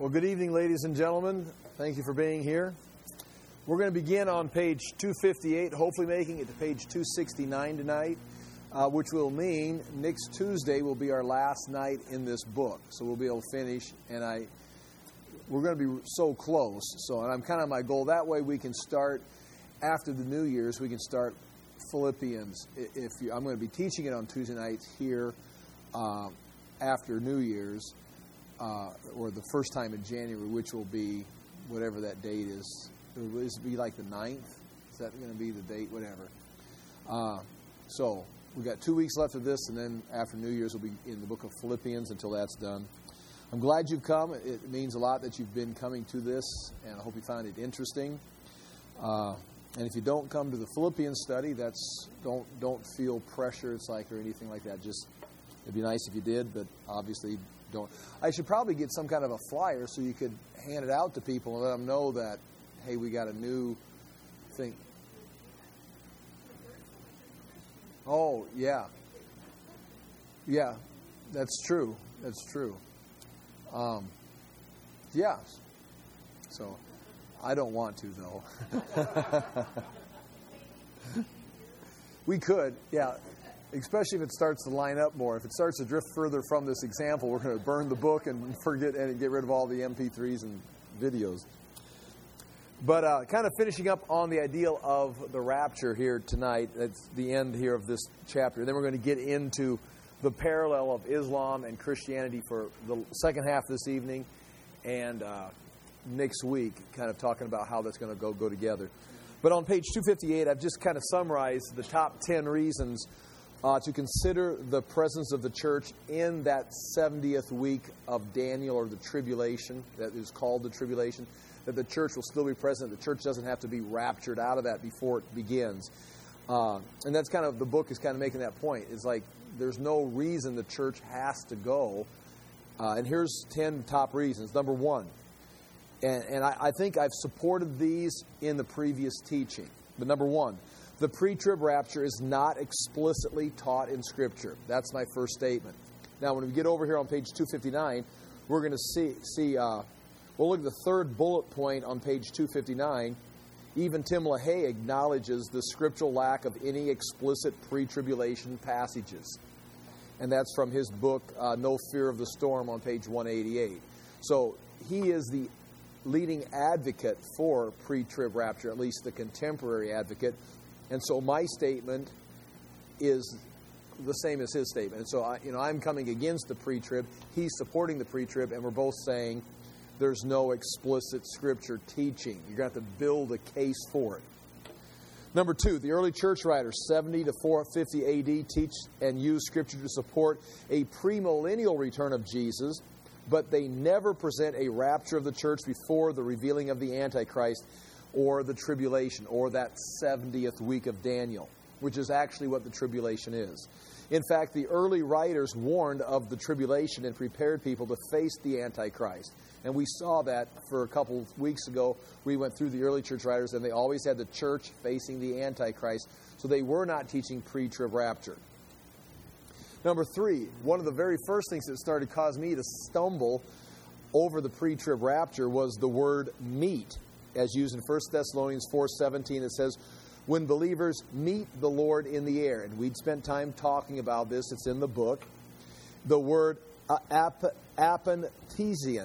Well, good evening, ladies and gentlemen. Thank you for being here. We're going to begin on page 258, hopefully making it to page 269 tonight, which will mean next Tuesday will be our last night in this book. So we'll be able to finish, and we're going to be so close. And I'm kind of my goal. That way we can start, after the New Year's, we can start Philippians. I'm going to be teaching it on Tuesday nights here after New Year's. Or the first time in January, which will be whatever that date is. Will it be like the 9th? Is that going to be the date? Whatever. So we've got 2 weeks left of this, and then after New Year's, we'll be in the book of Philippians until that's done. I'm glad you've come. It means a lot that you've been coming to this, and I hope you find it interesting. And if you don't come to the Philippians study, don't feel pressure. It's or anything like that. Just it'd be nice if you did, but obviously don't. I should probably get some kind of a flyer so you could hand it out to people and let them know that, hey, we got a new thing. Oh, yeah. Yeah, that's true. That's true. Yeah. So, I don't want to, though. We could, yeah. Especially if it starts to line up more. If it starts to drift further from this example, we're going to burn the book and forget and get rid of all the MP3s and videos. But kind of finishing up on the ideal of the rapture here tonight. That's the end here of this chapter. Then we're going to get into the parallel of Islam and Christianity for the second half this evening and next week, kind of talking about how that's going to go together. But on page 258, I've just kind of summarized the top 10 reasons to consider the presence of the church in that 70th week of Daniel, or the tribulation, that is called the tribulation, that the church will still be present. The church doesn't have to be raptured out of that before it begins. And that's kind of, the book is kind of making that point. It's like there's no reason the church has to go. And here's 10 top reasons. Number one, and I think I've supported these in the previous teaching. But number one, the pre-trib rapture is not explicitly taught in Scripture. That's my first statement. Now, when we get over here on page 259, we're going to see we'll look at the third bullet point on page 259. Even Tim LaHaye acknowledges the scriptural lack of any explicit pre-tribulation passages. And that's from his book, No Fear of the Storm, on page 188. So he is the leading advocate for pre-trib rapture, at least the contemporary advocate. And so my statement is the same as his statement. And so I'm coming against the pre-trib. He's supporting the pre-trib, and we're both saying there's no explicit Scripture teaching. You're going to have to build a case for it. Number two, the early church writers, 70 to 450 A.D., teach and use Scripture to support a premillennial return of Jesus, but they never present a rapture of the church before the revealing of the Antichrist, or the tribulation, or that 70th week of Daniel, which is actually what the tribulation is. In fact, the early writers warned of the tribulation and prepared people to face the Antichrist. And we saw that for a couple of weeks ago. We went through the early church writers, and they always had the church facing the Antichrist. So they were not teaching pre-trib rapture. Number three, one of the very first things that started to cause me to stumble over the pre-trib rapture was the word meet. As used in 1 Thessalonians 4:17, it says, when believers meet the Lord in the air. And we'd spent time talking about this. It's in the book. The word apatesian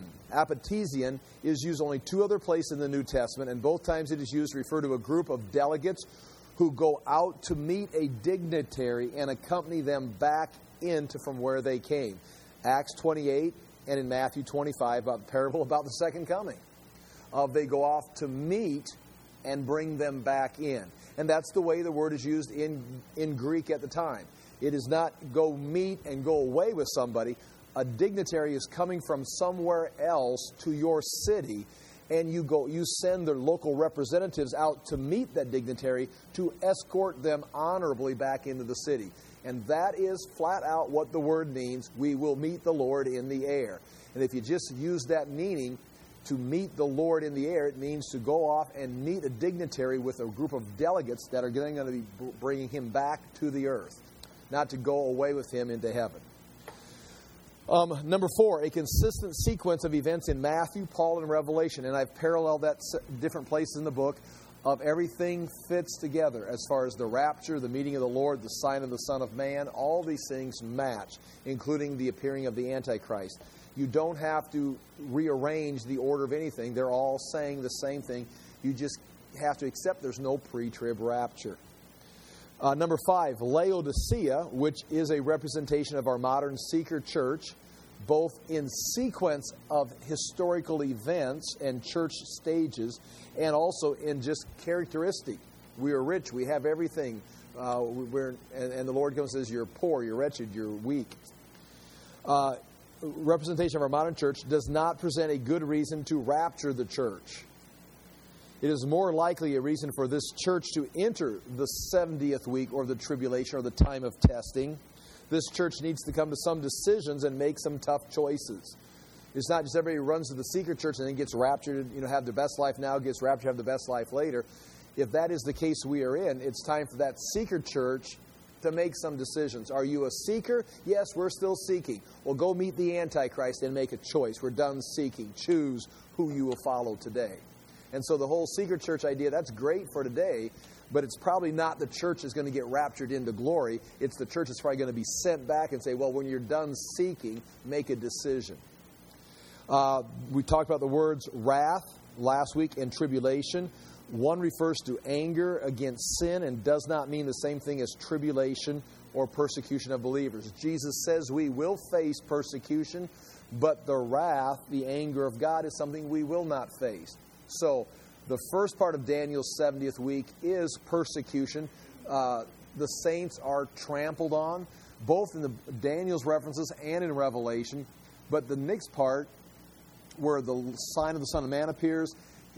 is used only two other places in the New Testament, and both times it is used to refer to a group of delegates who go out to meet a dignitary and accompany them back from where they came. Acts 28 and in Matthew 25, about the parable about the second coming. They go off to meet and bring them back in. And that's the way the word is used in Greek at the time. It is not go meet and go away with somebody. A dignitary is coming from somewhere else to your city, and you send their local representatives out to meet that dignitary to escort them honorably back into the city. And that is flat out what the word means. We will meet the Lord in the air. And if you just use that meaning, to meet the Lord in the air, it means to go off and meet a dignitary with a group of delegates that are going to be bringing him back to the earth, not to go away with him into heaven. Number 4, a consistent sequence of events in Matthew, Paul, and Revelation. And I've paralleled that different places in the book of everything fits together as far as the rapture, the meeting of the Lord, the sign of the Son of Man. All these things match, including the appearing of the Antichrist. You don't have to rearrange the order of anything. They're all saying the same thing. You just have to accept there's no pre-trib rapture. Number 5, Laodicea, which is a representation of our modern seeker church, both in sequence of historical events and church stages, and also in just characteristic. We are rich, we have everything, and the Lord comes and says, you're poor, you're wretched, you're weak. Representation of our modern church does not present a good reason to rapture the church. It is more likely a reason for this church to enter the 70th week or the tribulation or the time of testing. This church needs to come to some decisions and make some tough choices. It's not just everybody who runs to the secret church and then gets raptured, have the best life now, gets raptured, have the best life later. If that is the case we are in, it's time for that secret church to make some decisions. Are you a seeker? Yes, we're still seeking. Well, go meet the Antichrist and make a choice. We're done seeking. Choose who you will follow today. And so the whole secret church idea, that's great for today, but it's probably not the church that's going to get raptured into glory. It's the church that's probably going to be sent back and say, well, when you're done seeking, make a decision. We talked about the words wrath last week and tribulation. One refers to anger against sin and does not mean the same thing as tribulation or persecution of believers. Jesus says we will face persecution, but the wrath, the anger of God, is something we will not face. So the first part of Daniel's 70th week is persecution. The saints are trampled on, both in the Daniel's references and in Revelation. But the next part, where the sign of the Son of Man appears,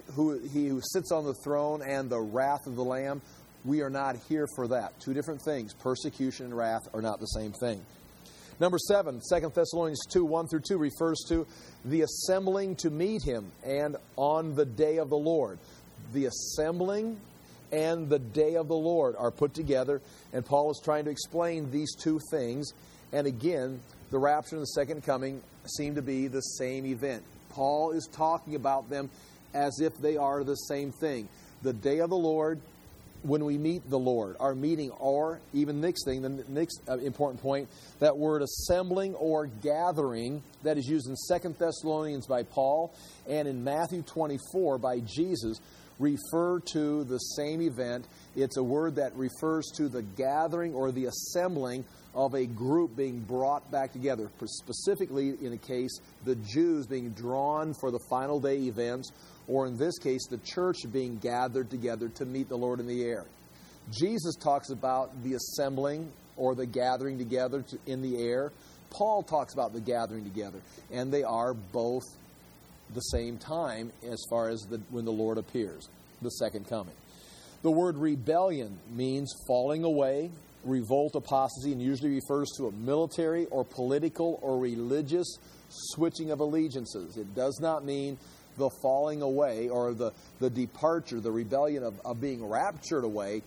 he who sits on the throne and the wrath of the Lamb, we are not here for that. Two different things. Persecution and wrath are not the same thing. Number 7, 2 Thessalonians 2, 1-2 refers to the assembling to meet Him and on the day of the Lord. The assembling and the day of the Lord are put together, and Paul is trying to explain these two things. And again, the rapture and the second coming seem to be the same event. Paul is talking about them as if they are the same thing. The day of the Lord, when we meet the Lord, our meeting, or even next thing, the next important point, that word assembling or gathering that is used in 2 Thessalonians by Paul and in Matthew 24 by Jesus refer to the same event. It's a word that refers to the gathering or the assembling of a group being brought back together, specifically in a case, the Jews being drawn for the final day events, or in this case, the church being gathered together to meet the Lord in the air. Jesus talks about the assembling or the gathering together in the air. Paul talks about the gathering together, and they are both the same time as far as when the Lord appears, the second coming. The word rebellion means falling away, revolt, apostasy, and usually refers to a military or political or religious switching of allegiances. It does not mean the falling away or the departure, the rebellion of being raptured away.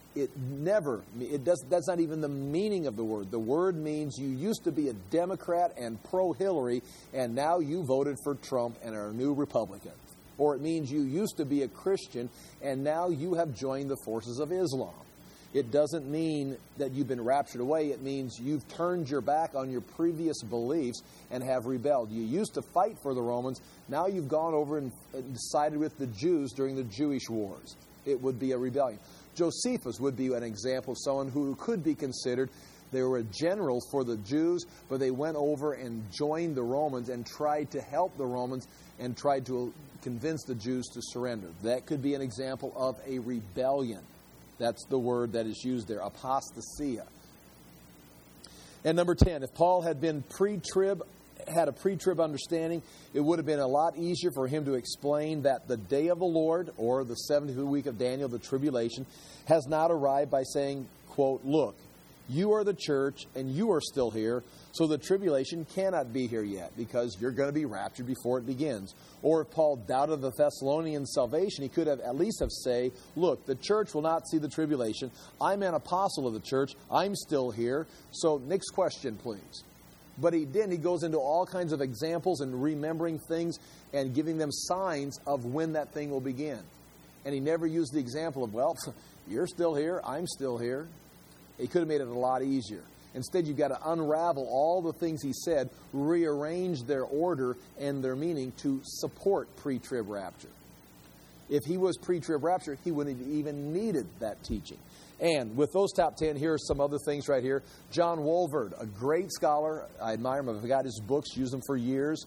That's not even the meaning of the word. The word means you used to be a Democrat and pro-Hillary, and now you voted for Trump and are a new Republican. Or it means you used to be a Christian, and now you have joined the forces of Islam. It doesn't mean that you've been raptured away. It means you've turned your back on your previous beliefs and have rebelled. You used to fight for the Romans. Now you've gone over and sided with the Jews during the Jewish wars. It would be a rebellion. Josephus would be an example of someone who could be considered. They were a general for the Jews, but they went over and joined the Romans and tried to help the Romans and tried to convince the Jews to surrender. That could be an example of a rebellion. That's the word that is used there, apostasia. And number 10, if Paul had been had a pre-trib understanding, it would have been a lot easier for him to explain that the day of the Lord, or the 70th week of Daniel, the tribulation, has not arrived by saying, quote, look, you are the church and you are still here, so the tribulation cannot be here yet because you're going to be raptured before it begins. Or if Paul doubted the Thessalonians' salvation, he could have at least have said, look, the church will not see the tribulation. I'm an apostle of the church. I'm still here. So next question, please. But he goes into all kinds of examples and remembering things and giving them signs of when that thing will begin. And he never used the example of, well, you're still here, I'm still here. He could have made it a lot easier. Instead, you've got to unravel all the things he said, rearrange their order and their meaning to support pre-trib rapture. If he was pre-trib rapture, he wouldn't have even needed that teaching. And with those top 10, here are some other things right here. John Walvoord, a great scholar. I admire him. I've got his books, used them for years.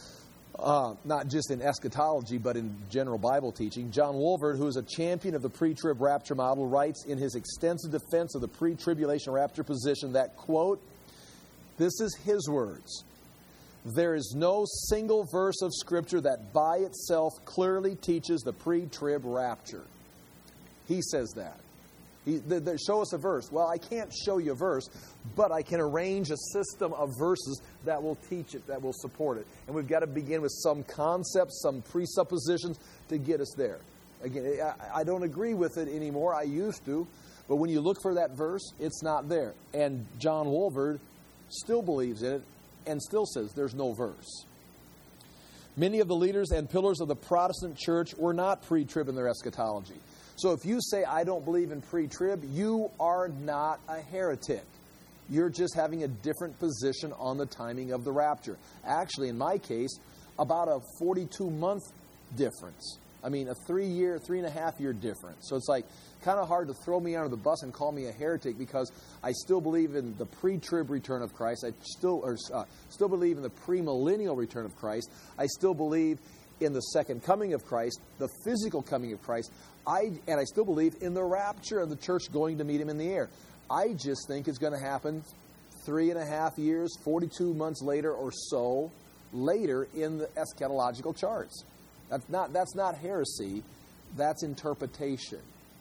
Not just in eschatology, but in general Bible teaching. John Walvoord, who is a champion of the pre-trib rapture model, writes in his extensive defense of the pre-tribulation rapture position that, quote, this is his words, there is no single verse of Scripture that by itself clearly teaches the pre-trib rapture. He says that. Show us a verse. Well, I can't show you a verse, but I can arrange a system of verses that will teach it, that will support it. And we've got to begin with some concepts, some presuppositions to get us there. Again, I don't agree with it anymore. I used to. But when you look for that verse, it's not there. And John Walvoord still believes in it and still says there's no verse. Many of the leaders and pillars of the Protestant church were not pre-trib in their eschatology. So if you say, I don't believe in pre-trib, you are not a heretic. You're just having a different position on the timing of the rapture. Actually, in my case, about a 42-month difference. I mean, a 3.5-year difference. So it's like kind of hard to throw me under the bus and call me a heretic because I still believe in the pre-trib return of Christ. I still believe in the premillennial return of Christ. I still believe in the second coming of Christ, the physical coming of Christ. And I still believe in the rapture of the church going to meet him in the air. I just think it's going to happen 3.5 years, 42 months later or so, later in the eschatological charts. That's not heresy. That's interpretation.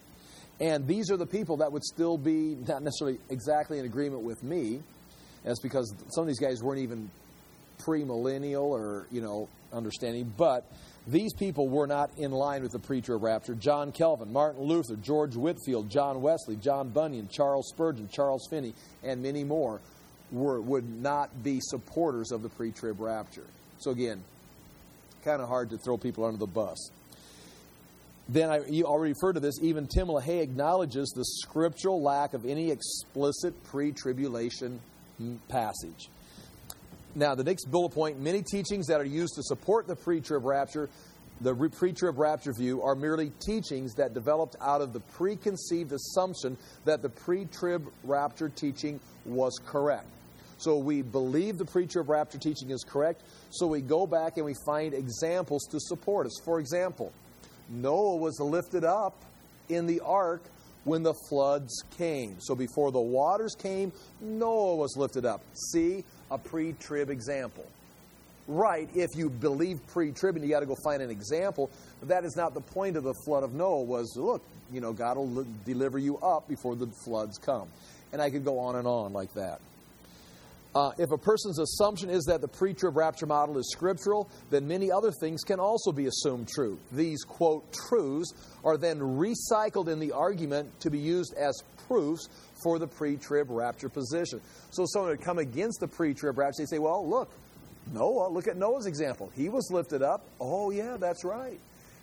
And these are the people that would still be not necessarily exactly in agreement with me. That's because some of these guys weren't even premillennial or, understanding. But these people were not in line with the pre-trib rapture. John Calvin, Martin Luther, George Whitefield, John Wesley, John Bunyan, Charles Spurgeon, Charles Finney, and many more would not be supporters of the pre-trib rapture. So again, kind of hard to throw people under the bus. Then you already referred to this. Even Tim LaHaye acknowledges the scriptural lack of any explicit pre-tribulation passage. Now, the next bullet point, many teachings that are used to support the pre-trib rapture, the pre-trib rapture view, are merely teachings that developed out of the preconceived assumption that the pre-trib rapture teaching was correct. So we believe the pre-trib rapture teaching is correct, so we go back and we find examples to support us. For example, Noah was lifted up in the ark when the floods came. So before the waters came, Noah was lifted up. See, a pre-trib example. Right, if you believe pre-trib and you got to go find an example, but that is not the point of the flood of Noah was, look, God will deliver you up before the floods come. And I could go on and on like that. If a person's assumption is that the pre-trib rapture model is scriptural, then many other things can also be assumed true. These, quote, truths are then recycled in the argument to be used as proofs for the pre-trib rapture position. So someone would come against the pre-trib rapture, they say, well, look at Noah's example. He was lifted up. Oh, yeah, that's right.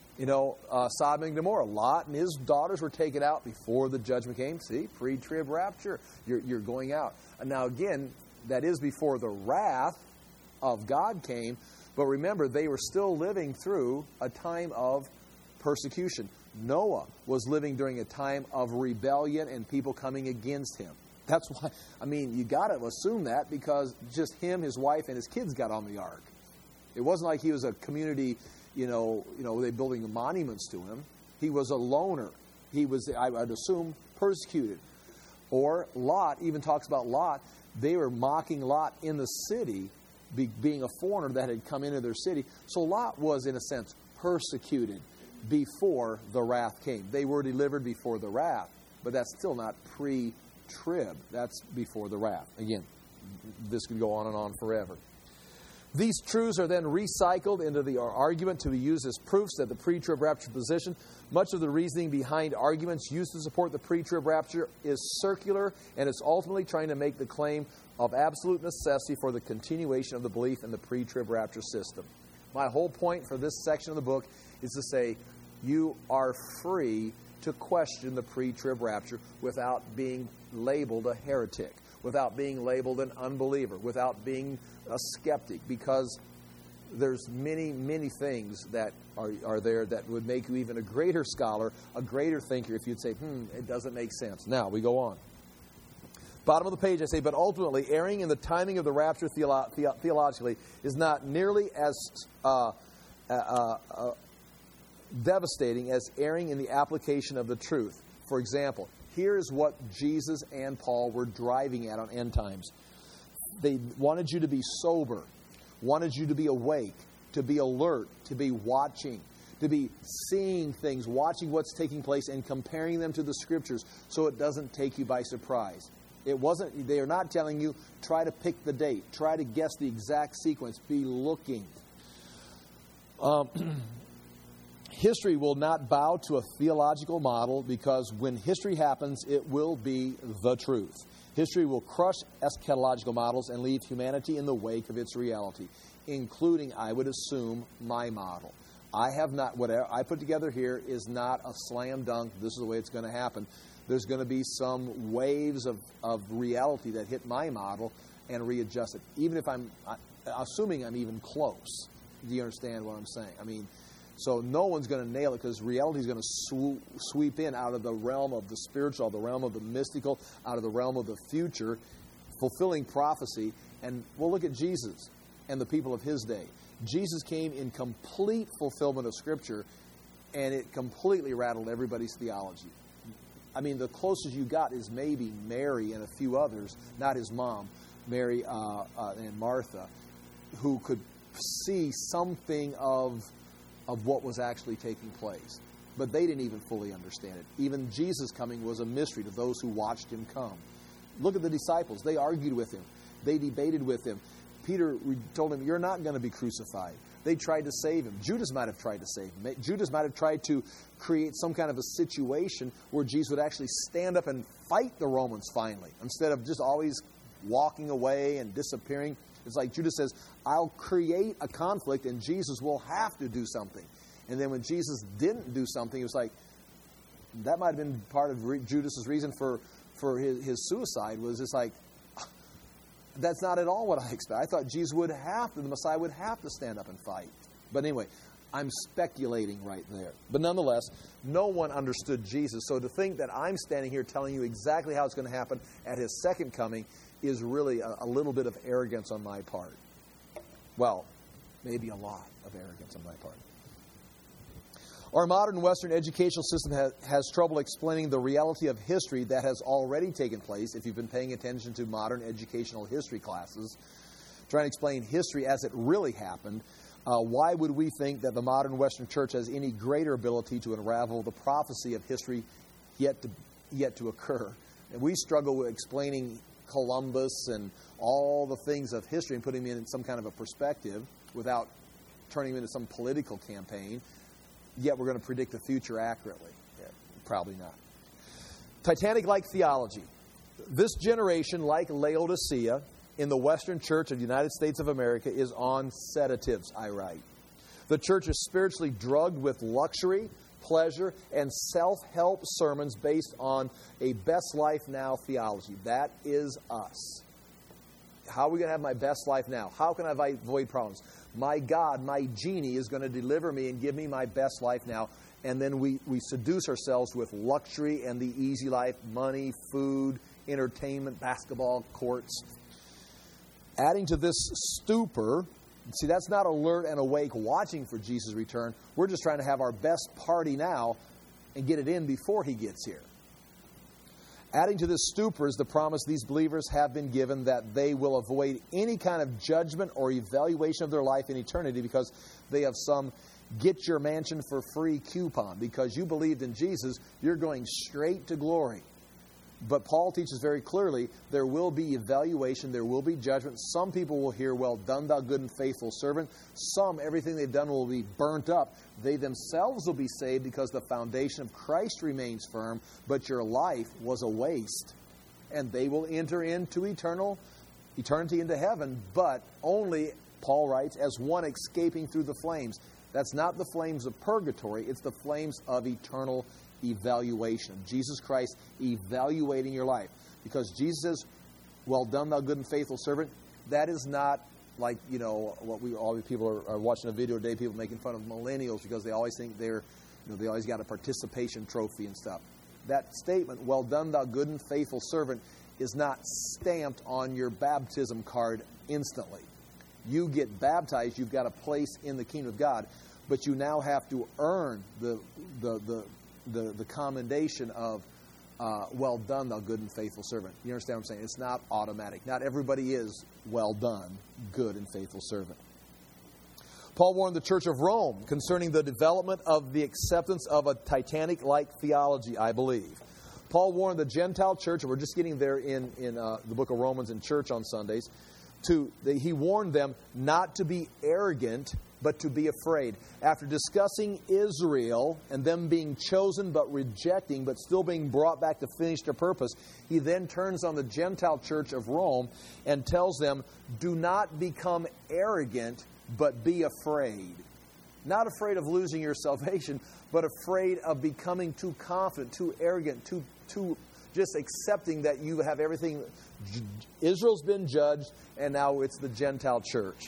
Sodom and Gomorrah, Lot and his daughters were taken out before the judgment came. See, pre-trib rapture. You're going out. And now, again, that is before the wrath of God came. But remember, they were still living through a time of persecution. Noah was living during a time of rebellion and people coming against him. That's why, you got to assume that because just him, his wife, and his kids got on the ark. It wasn't like he was a community, they building monuments to him. He was a loner. He was, I'd assume, persecuted. Or Lot, even talks about Lot. They were mocking Lot in the city, being a foreigner that had come into their city. So Lot was, in a sense, persecuted before the wrath came. They were delivered before the wrath, but that's still not pre-trib. That's before the wrath. Again, this could go on and on forever. These truths are then recycled into the argument to be used as proofs that the pre-trib rapture position. Much of the reasoning behind arguments used to support the pre-trib rapture is circular, and it's ultimately trying to make the claim of absolute necessity for the continuation of the belief in the pre-trib rapture system. My whole point for this section of the book is to say you are free to question the pre-trib rapture without being labeled a heretic, without being labeled an unbeliever, without being a skeptic, because there's many, many things that are there that would make you even a greater scholar, a greater thinker, if you'd say, it doesn't make sense. Now, we go on. Bottom of the page, I say, but ultimately, erring in the timing of the rapture theologically is not nearly as devastating as erring in the application of the truth. For example, here's what Jesus and Paul were driving at on end times. They wanted you to be sober, wanted you to be awake, to be alert, to be watching, to be seeing things, watching what's taking place and comparing them to the Scriptures so it doesn't take you by surprise. They are not telling you, try to pick the date, try to guess the exact sequence, be looking. History will not bow to a theological model because when history happens, it will be the truth. History will crush eschatological models and leave humanity in the wake of its reality, including, I would assume, my model. Whatever I put together here is not a slam dunk, this is the way it's going to happen. There's going to be some waves of reality that hit my model and readjust it, even if I'm assuming I'm even close. Do you understand what I'm saying? So no one's going to nail it because reality is going to sweep in out of the realm of the spiritual, the realm of the mystical, out of the realm of the future, fulfilling prophecy. And we'll look at Jesus and the people of his day. Jesus came in complete fulfillment of Scripture, and it completely rattled everybody's theology. The closest you got is maybe Mary and a few others, not his mom, Mary and Martha, who could see something of what was actually taking place. But they didn't even fully understand it. Even Jesus coming was a mystery to those who watched him come. Look at the disciples. They argued with him. They debated with him. Peter told him, you're not going to be crucified. They tried to save him. Judas might have tried to save him. Judas might have tried to create some kind of a situation where Jesus would actually stand up and fight the Romans finally, instead of just always walking away and disappearing. It's like Judas says, I'll create a conflict and Jesus will have to do something. And then when Jesus didn't do something, it was like, that might have been part of Judas's reason for his suicide, was just like, that's not at all what I expect. I thought the Messiah would have to stand up and fight. But anyway, I'm speculating right there. But nonetheless, no one understood Jesus. So to think that I'm standing here telling you exactly how it's going to happen at his second coming is really a little bit of arrogance on my part. Well, maybe a lot of arrogance on my part. Our modern Western educational system has trouble explaining the reality of history that has already taken place. If you've been paying attention to modern educational history classes, trying to explain history as it really happened, why would we think that the modern Western church has any greater ability to unravel the prophecy of history yet to occur? And we struggle with explaining Columbus and all the things of history and putting them in some kind of a perspective without turning them into some political campaign. Yet we're going to predict the future accurately. Yeah, probably not. Titanic-like theology. This generation, like Laodicea, in the Western Church of the United States of America, is on sedatives, I write. The church is spiritually drugged with luxury, pleasure, and self-help sermons based on a best life now theology. That is us. How are we going to have my best life now? How can I avoid problems? My God, my genie, is going to deliver me and give me my best life now. And then we seduce ourselves with luxury and the easy life, money, food, entertainment, basketball courts. Adding to this stupor, see, that's not alert and awake watching for Jesus' return. We're just trying to have our best party now and get it in before he gets here. Adding to this stupor is the promise these believers have been given that they will avoid any kind of judgment or evaluation of their life in eternity because they have some get your mansion for free coupon. Because you believed in Jesus, you're going straight to glory. But Paul teaches very clearly there will be evaluation, there will be judgment. Some people will hear, well done, thou good and faithful servant. Some, everything they've done will be burnt up. They themselves will be saved because the foundation of Christ remains firm, but your life was a waste. And they will enter into eternity into heaven, but only, Paul writes, as one escaping through the flames. That's not the flames of purgatory, it's the flames of eternal evaluation. Jesus Christ evaluating your life. Because Jesus says, well done, thou good and faithful servant. That is not like, all the people are watching a video today, people making fun of millennials because they always think they always got a participation trophy and stuff. That statement, well done, thou good and faithful servant, is not stamped on your baptism card instantly. You get baptized, you've got a place in the kingdom of God, but you now have to earn the commendation of well done, thou good and faithful servant. You understand what I'm saying? It's not automatic. Not everybody is well done, good and faithful servant. Paul warned the Church of Rome concerning the development of the acceptance of a Titanic-like theology, I believe. Paul warned the Gentile church, and we're just getting there in the book of Romans in church on Sundays, he warned them not to be arrogant, but to be afraid. After discussing Israel and them being chosen but rejecting, but still being brought back to finish their purpose, he then turns on the Gentile church of Rome and tells them, do not become arrogant, but be afraid. Not afraid of losing your salvation, but afraid of becoming too confident, too arrogant, too just accepting that you have everything. Israel's been judged, and now it's the Gentile church.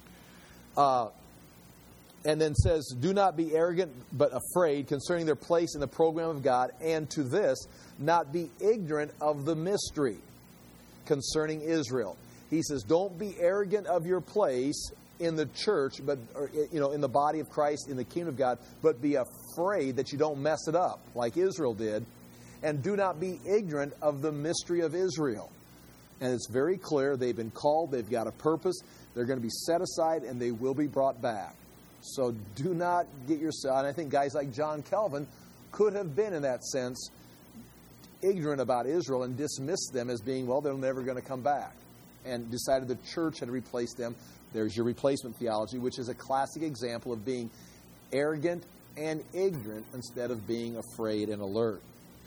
And then says, do not be arrogant, but afraid concerning their place in the program of God, and to this, not be ignorant of the mystery concerning Israel. He says, don't be arrogant of your place in the church, in the body of Christ, in the kingdom of God, but be afraid that you don't mess it up like Israel did. And do not be ignorant of the mystery of Israel. And it's very clear they've been called, they've got a purpose, they're going to be set aside, and they will be brought back. So do not get yourself, and I think guys like John Calvin could have been, in that sense, ignorant about Israel and dismissed them as being, well, they're never going to come back. And decided the church had replaced them. There's your replacement theology, which is a classic example of being arrogant and ignorant instead of being afraid and alert.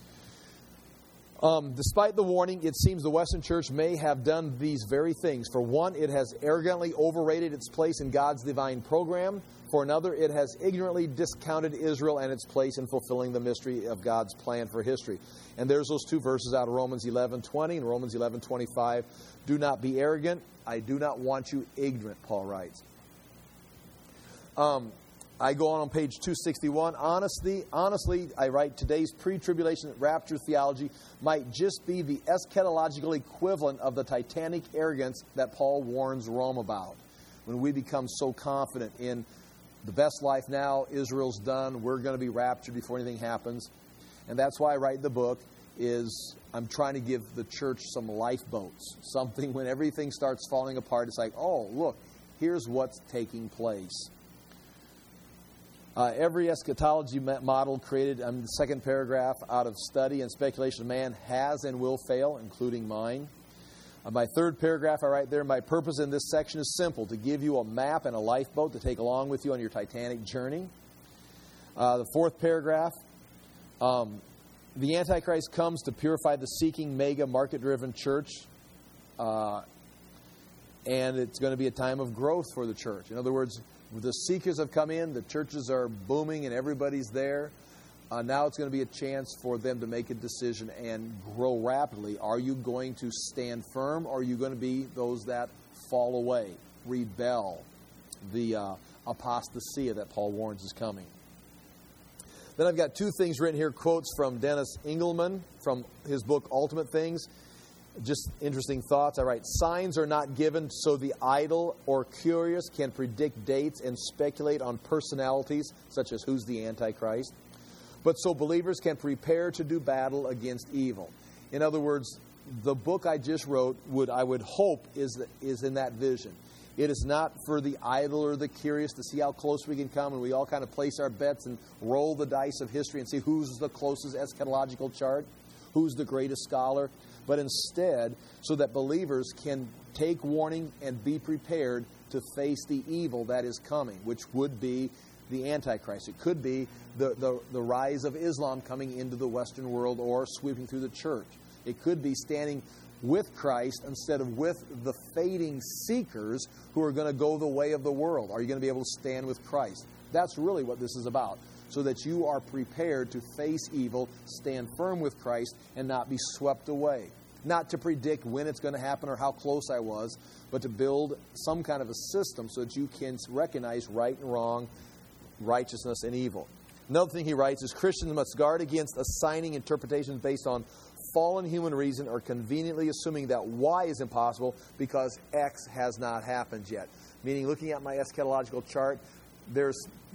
Despite the warning, it seems the Western Church may have done these very things. For one, it has arrogantly overrated its place in God's divine program. For another, it has ignorantly discounted Israel and its place in fulfilling the mystery of God's plan for history. And there's those two verses out of Romans 11:20 and Romans 11:25. Do not be arrogant. I do not want you ignorant, Paul writes. I go on page 261. Honestly, I write, today's pre-tribulation rapture theology might just be the eschatological equivalent of the Titanic arrogance that Paul warns Rome about. When we become so confident in the best life now, Israel's done, we're going to be raptured before anything happens. And that's why I write the book, is I'm trying to give the church some lifeboats. Something when everything starts falling apart, it's like, oh, look, here's what's taking place. Every eschatology model created, the second paragraph, out of study and speculation of man has and will fail, including mine. My third paragraph, I write there, my purpose in this section is simple, to give you a map and a lifeboat to take along with you on your Titanic journey. The fourth paragraph, the Antichrist comes to purify the seeking, mega, market-driven church, and it's going to be a time of growth for the church. In other words, the seekers have come in, the churches are booming, and everybody's there. Now it's going to be a chance for them to make a decision and grow rapidly. Are you going to stand firm, or are you going to be those that fall away, rebel, the apostasia that Paul warns is coming? Then I've got two things written here, quotes from Dennis Engelman from his book, Ultimate Things. Just interesting thoughts. I write, signs are not given so the idle or curious can predict dates and speculate on personalities, such as who's the Antichrist, but so believers can prepare to do battle against evil. In other words, the book I just wrote, I would hope, is in that vision. It is not for the idle or the curious to see how close we can come, and we all kind of place our bets and roll the dice of history and see who's the closest eschatological chart. who's the greatest scholar, but instead so that believers can take warning and be prepared to face the evil that is coming, which would be the Antichrist. It could be the rise of Islam coming into the Western world or sweeping through the church. It could be standing with Christ instead of with the fading seekers who are going to go the way of the world. Are you going to be able to stand with Christ? That's really what this is about, so that you are prepared to face evil, stand firm with Christ, and not be swept away. Not to predict when it's going to happen or how close I was, but to build some kind of a system so that you can recognize right and wrong, righteousness and evil. Another thing he writes is Christians must guard against assigning interpretations based on fallen human reason or conveniently assuming that Y is impossible because X has not happened yet. Meaning, looking at my eschatological chart, there's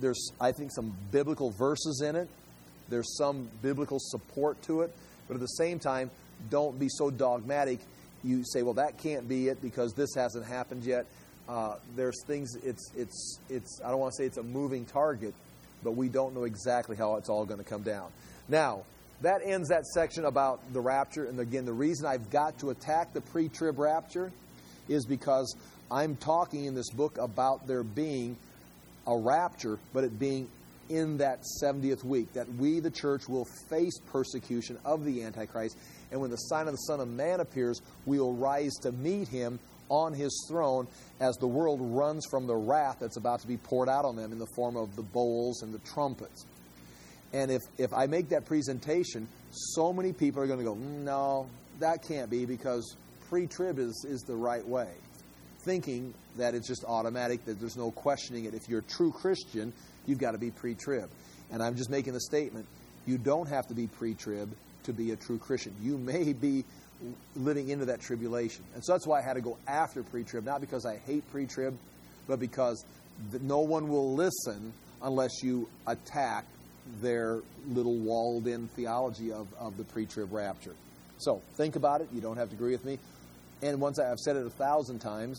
I think some biblical verses in it. There's some biblical support to it. But at the same time, don't be so dogmatic. You say, well, that can't be it because this hasn't happened yet. There's things, it's I don't want to say it's a moving target, but we don't know exactly how it's all going to come down. Now, that ends that section about the rapture. And again, the reason I've got to attack the pre-trib rapture is because I'm talking in this book about there being a rapture, but it being in that 70th week, that we, the church, will face persecution of the Antichrist. And when the sign of the Son of Man appears, we will rise to meet him on his throne as the world runs from the wrath that's about to be poured out on them in the form of the bowls and the trumpets. And if I make that presentation, so many people are going to go, no, that can't be because pre-trib is the right way. Thinking that it's just automatic, that there's no questioning it. If you're a true Christian, you've got to be pre-trib. And I'm just making the statement, you don't have to be pre-trib to be a true Christian. You may be living into that tribulation. And so that's why I had to go after pre-trib, not because I hate pre-trib, but because no one will listen unless you attack their little walled-in theology of the pre-trib rapture. So think about it. You don't have to agree with me. And once I've said it 1,000 times,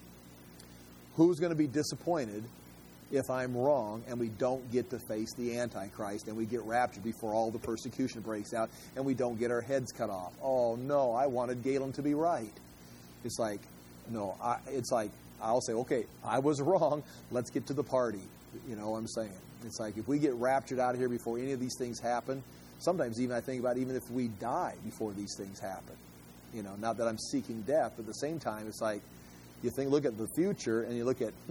who's going to be disappointed if I'm wrong and we don't get to face the Antichrist and we get raptured before all the persecution breaks out and we don't get our heads cut off? Oh, no, I wanted Galen to be right. It's like, no, I'll say, okay, I was wrong. Let's get to the party. You know what I'm saying? It's like if we get raptured out of here before any of these things happen, sometimes even I think about even if we die before these things happen. You know, not that I'm seeking death, but at the same time, it's like you look at the future and you look at,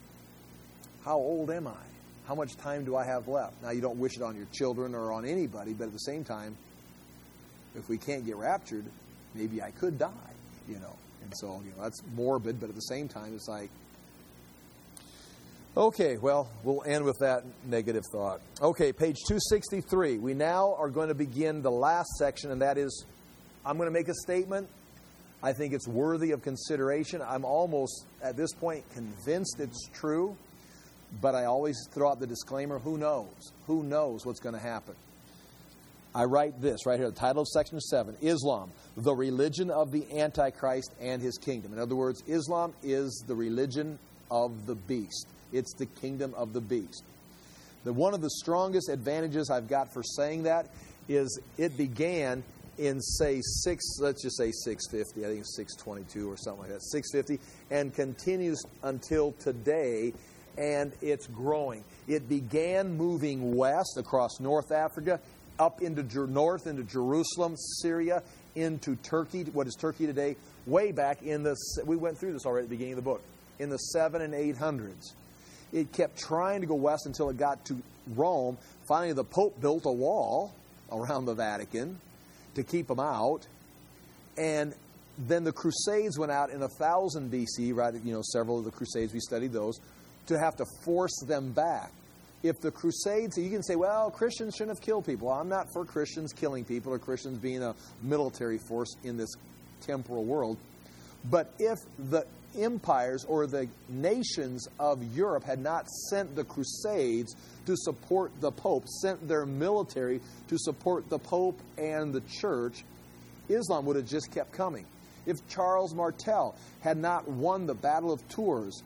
how old am I? How much time do I have left? Now, you don't wish it on your children or on anybody, but at the same time, if we can't get raptured, maybe I could die, you know. And so, you know, that's morbid, but at the same time, it's like, okay, well, we'll end with that negative thought. Okay, page 263. We now are going to begin the last section, and that is, I'm going to make a statement. I think it's worthy of consideration. I'm almost, at this point, convinced it's true, but I always throw out the disclaimer, who knows? Who knows what's going to happen? I write this right here, the title of section 7, Islam, the religion of the Antichrist and his kingdom. In other words, Islam is the religion of the beast. It's the kingdom of the beast. One of the strongest advantages I've got for saying that is it began in, say, let's just say 650. I think it's 622 or something like that, 650, and continues until today, and it's growing. It began moving west across North Africa, up into north into Jerusalem, Syria, into Turkey. What is Turkey today? Way back in we went through this already at the beginning of the book, in the 700s and 800s. It kept trying to go west until it got to Rome. Finally, the Pope built a wall around the Vatican to keep them out. And then the Crusades went out in 1000 BC, right? You know, several of the Crusades, we studied those, to have to force them back. If the Crusades, you can say, well, Christians shouldn't have killed people. Well, I'm not for Christians killing people or Christians being a military force in this temporal world. But if the empires or the nations of Europe had not sent the Crusades to support the Pope, sent their military to support the Pope and the church, Islam would have just kept coming. If Charles Martel had not won the Battle of Tours,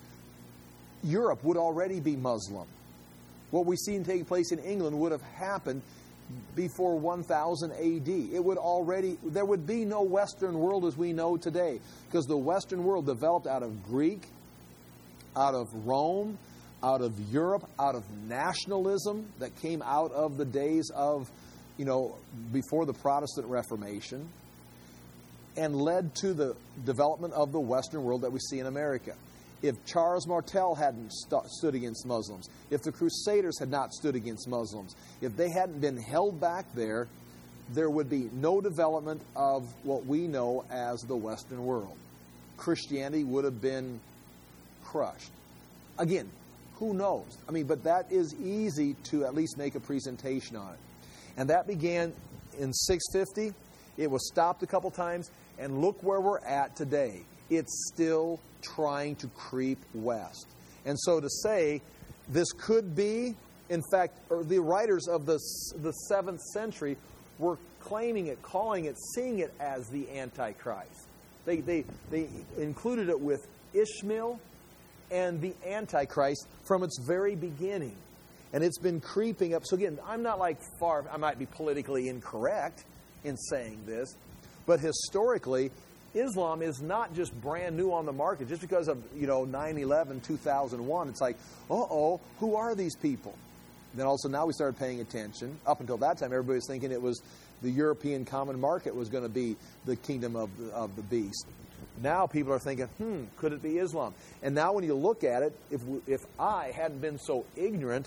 Europe would already be Muslim. What we've seen taking place in England would have happened before 1000 AD. There would be no Western world as we know today, because the Western world developed out of Greek, out of Rome, out of Europe, out of nationalism that came out of the days of, before the Protestant Reformation, and led to the development of the Western world that we see in America. If Charles Martel hadn't stood against Muslims, if the Crusaders had not stood against Muslims, if they hadn't been held back there would be no development of what we know as the Western world. Christianity would have been crushed. Again, who knows? But that is easy to at least make a presentation on it. And that began in 650. It was stopped a couple times, and look where we're at today. It's still trying to creep west. And so to say this could be, in fact, the writers of the 7th century were claiming it, calling it, seeing it as the Antichrist. They included it with Ishmael and the Antichrist from its very beginning. And it's been creeping up. So again, I might be politically incorrect in saying this, but historically, Islam is not just brand new on the market. Just because of 9/11, 2001, it's like, who are these people? Then also now we started paying attention. Up until that time, everybody was thinking it was the European common market was going to be the kingdom of the beast. Now people are thinking, could it be Islam? And now when you look at it, if I hadn't been so ignorant,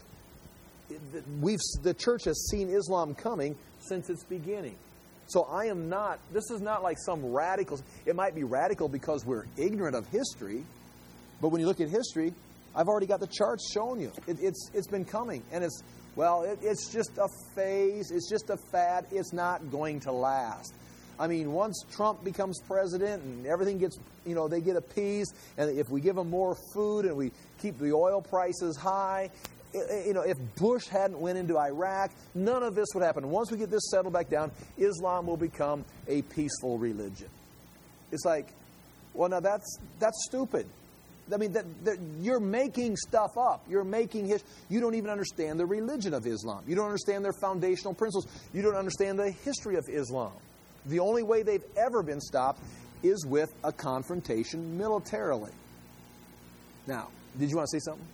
the church has seen Islam coming since its beginning. So this is not like some radical. It might be radical because we're ignorant of history, but when you look at history, I've already got the charts showing you. It's been coming, and it's just a phase. It's just a fad. It's not going to last. Once Trump becomes president and everything gets, they get appeased, and if we give them more food and we keep the oil prices high, if Bush hadn't went into Iraq, none of this would happen. Once we get this settled back down, Islam will become a peaceful religion. It's like, well, now that's stupid. You're making stuff up. You're making history. You don't even understand the religion of Islam. You don't understand their foundational principles. You don't understand the history of Islam. The only way they've ever been stopped is with a confrontation militarily. Now, did you want to say something?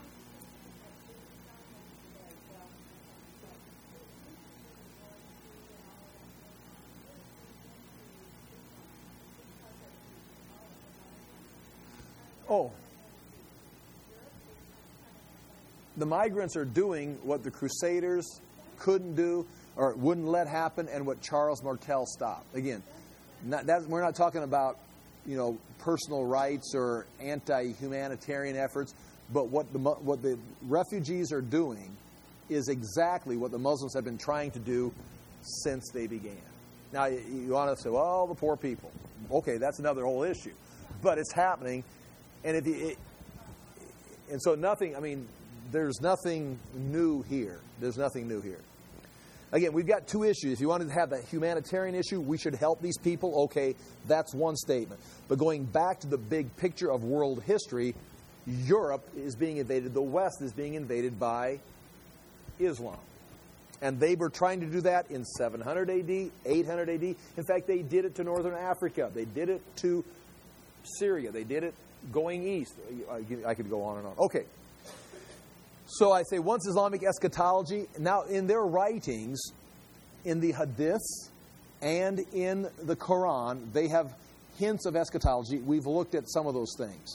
The migrants are doing what the Crusaders couldn't do or wouldn't let happen, and what Charles Martel stopped. Again, we're not talking about personal rights or anti-humanitarian efforts, but what the refugees are doing is exactly what the Muslims have been trying to do since they began. Now, you want to say, well, the poor people. Okay, that's another whole issue. But it's happening, and so nothing, there's nothing new here. There's nothing new here. Again, we've got two issues. If you wanted to have that humanitarian issue, we should help these people. Okay, that's one statement. But going back to the big picture of world history, Europe is being invaded. The West is being invaded by Islam. And they were trying to do that in 700 AD, 800 AD. In fact, they did it to northern Africa. They did it to Syria. They did it going east. I could go on and on. Okay. So I say, once Islamic eschatology, now in their writings, in the Hadiths and in the Quran, they have hints of eschatology. We've looked at some of those things.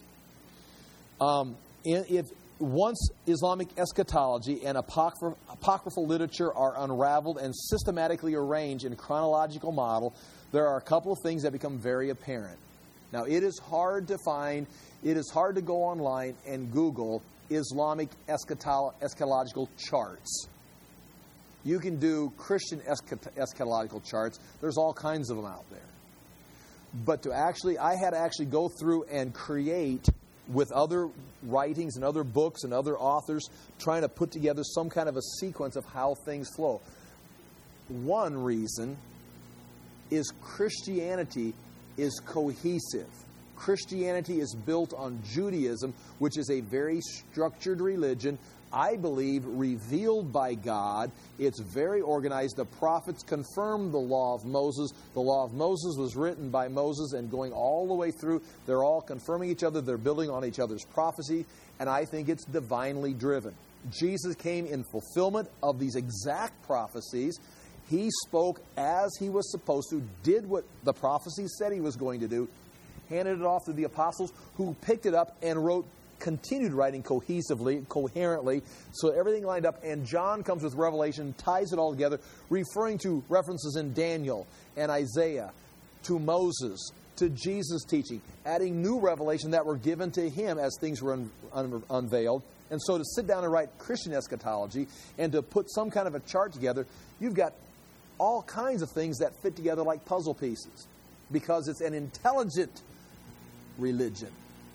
Once Islamic eschatology and apocryphal literature are unraveled and systematically arranged in a chronological model, there are a couple of things that become very apparent. Now, it is hard to find, it is hard to go online and Google Islamic eschatological charts. You can do Christian eschatological charts. There's all kinds of them out there. But I had to actually go through and create, with other writings and other books and other authors, trying to put together some kind of a sequence of how things flow. One reason is Christianity is cohesive. Christianity is built on Judaism, which is a very structured religion, I believe, revealed by God. It's very organized. The prophets confirmed the law of Moses. The law of Moses was written by Moses and going all the way through. They're all confirming each other. They're building on each other's prophecy. And I think it's divinely driven. Jesus came in fulfillment of these exact prophecies. He spoke as he was supposed to, did what the prophecy said he was going to do, handed it off to the apostles who picked it up and continued writing cohesively, coherently, so everything lined up. And John comes with Revelation, ties it all together, referring to references in Daniel and Isaiah, to Moses, to Jesus' teaching, adding new revelation that were given to him as things were unveiled. And so to sit down and write Christian eschatology and to put some kind of a chart together, you've got all kinds of things that fit together like puzzle pieces, because it's an intelligent religion.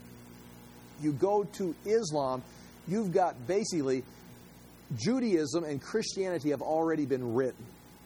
You go to Islam, you've got basically Judaism and Christianity have already been written.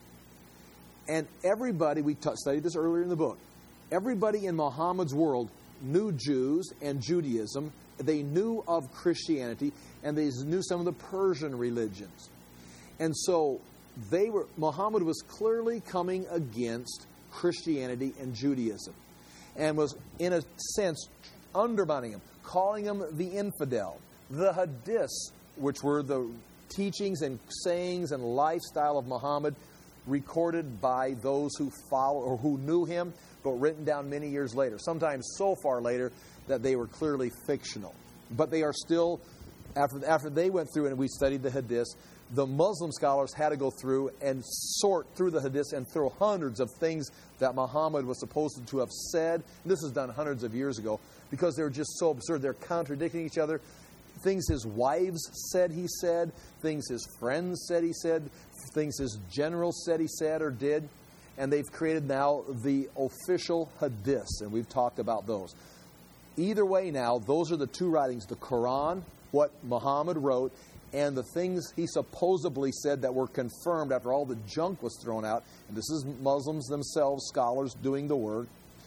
And everybody, we studied this earlier in the book, everybody in Muhammad's world knew Jews and Judaism. They knew of Christianity, and they knew some of the Persian religions. And so Muhammad was clearly coming against Christianity and Judaism, and was, in a sense, undermining them, calling them the infidel. The hadiths, which were the teachings and sayings and lifestyle of Muhammad, recorded by those who follow or who knew him, but written down many years later, sometimes so far later that they were clearly fictional. But they are still, after they went through and we studied the hadiths, the Muslim scholars had to go through and sort through the hadiths and throw hundreds of things that Muhammad was supposed to have said. This was done hundreds of years ago because they're just so absurd. They're contradicting each other. Things his wives said he said, things his friends said he said, things his generals said he said or did. And they've created now the official hadiths, and we've talked about those. Either way now, those are the two writings, the Quran, what Muhammad wrote, and the things he supposedly said that were confirmed after all the junk was thrown out. And this is Muslims themselves, scholars doing the work.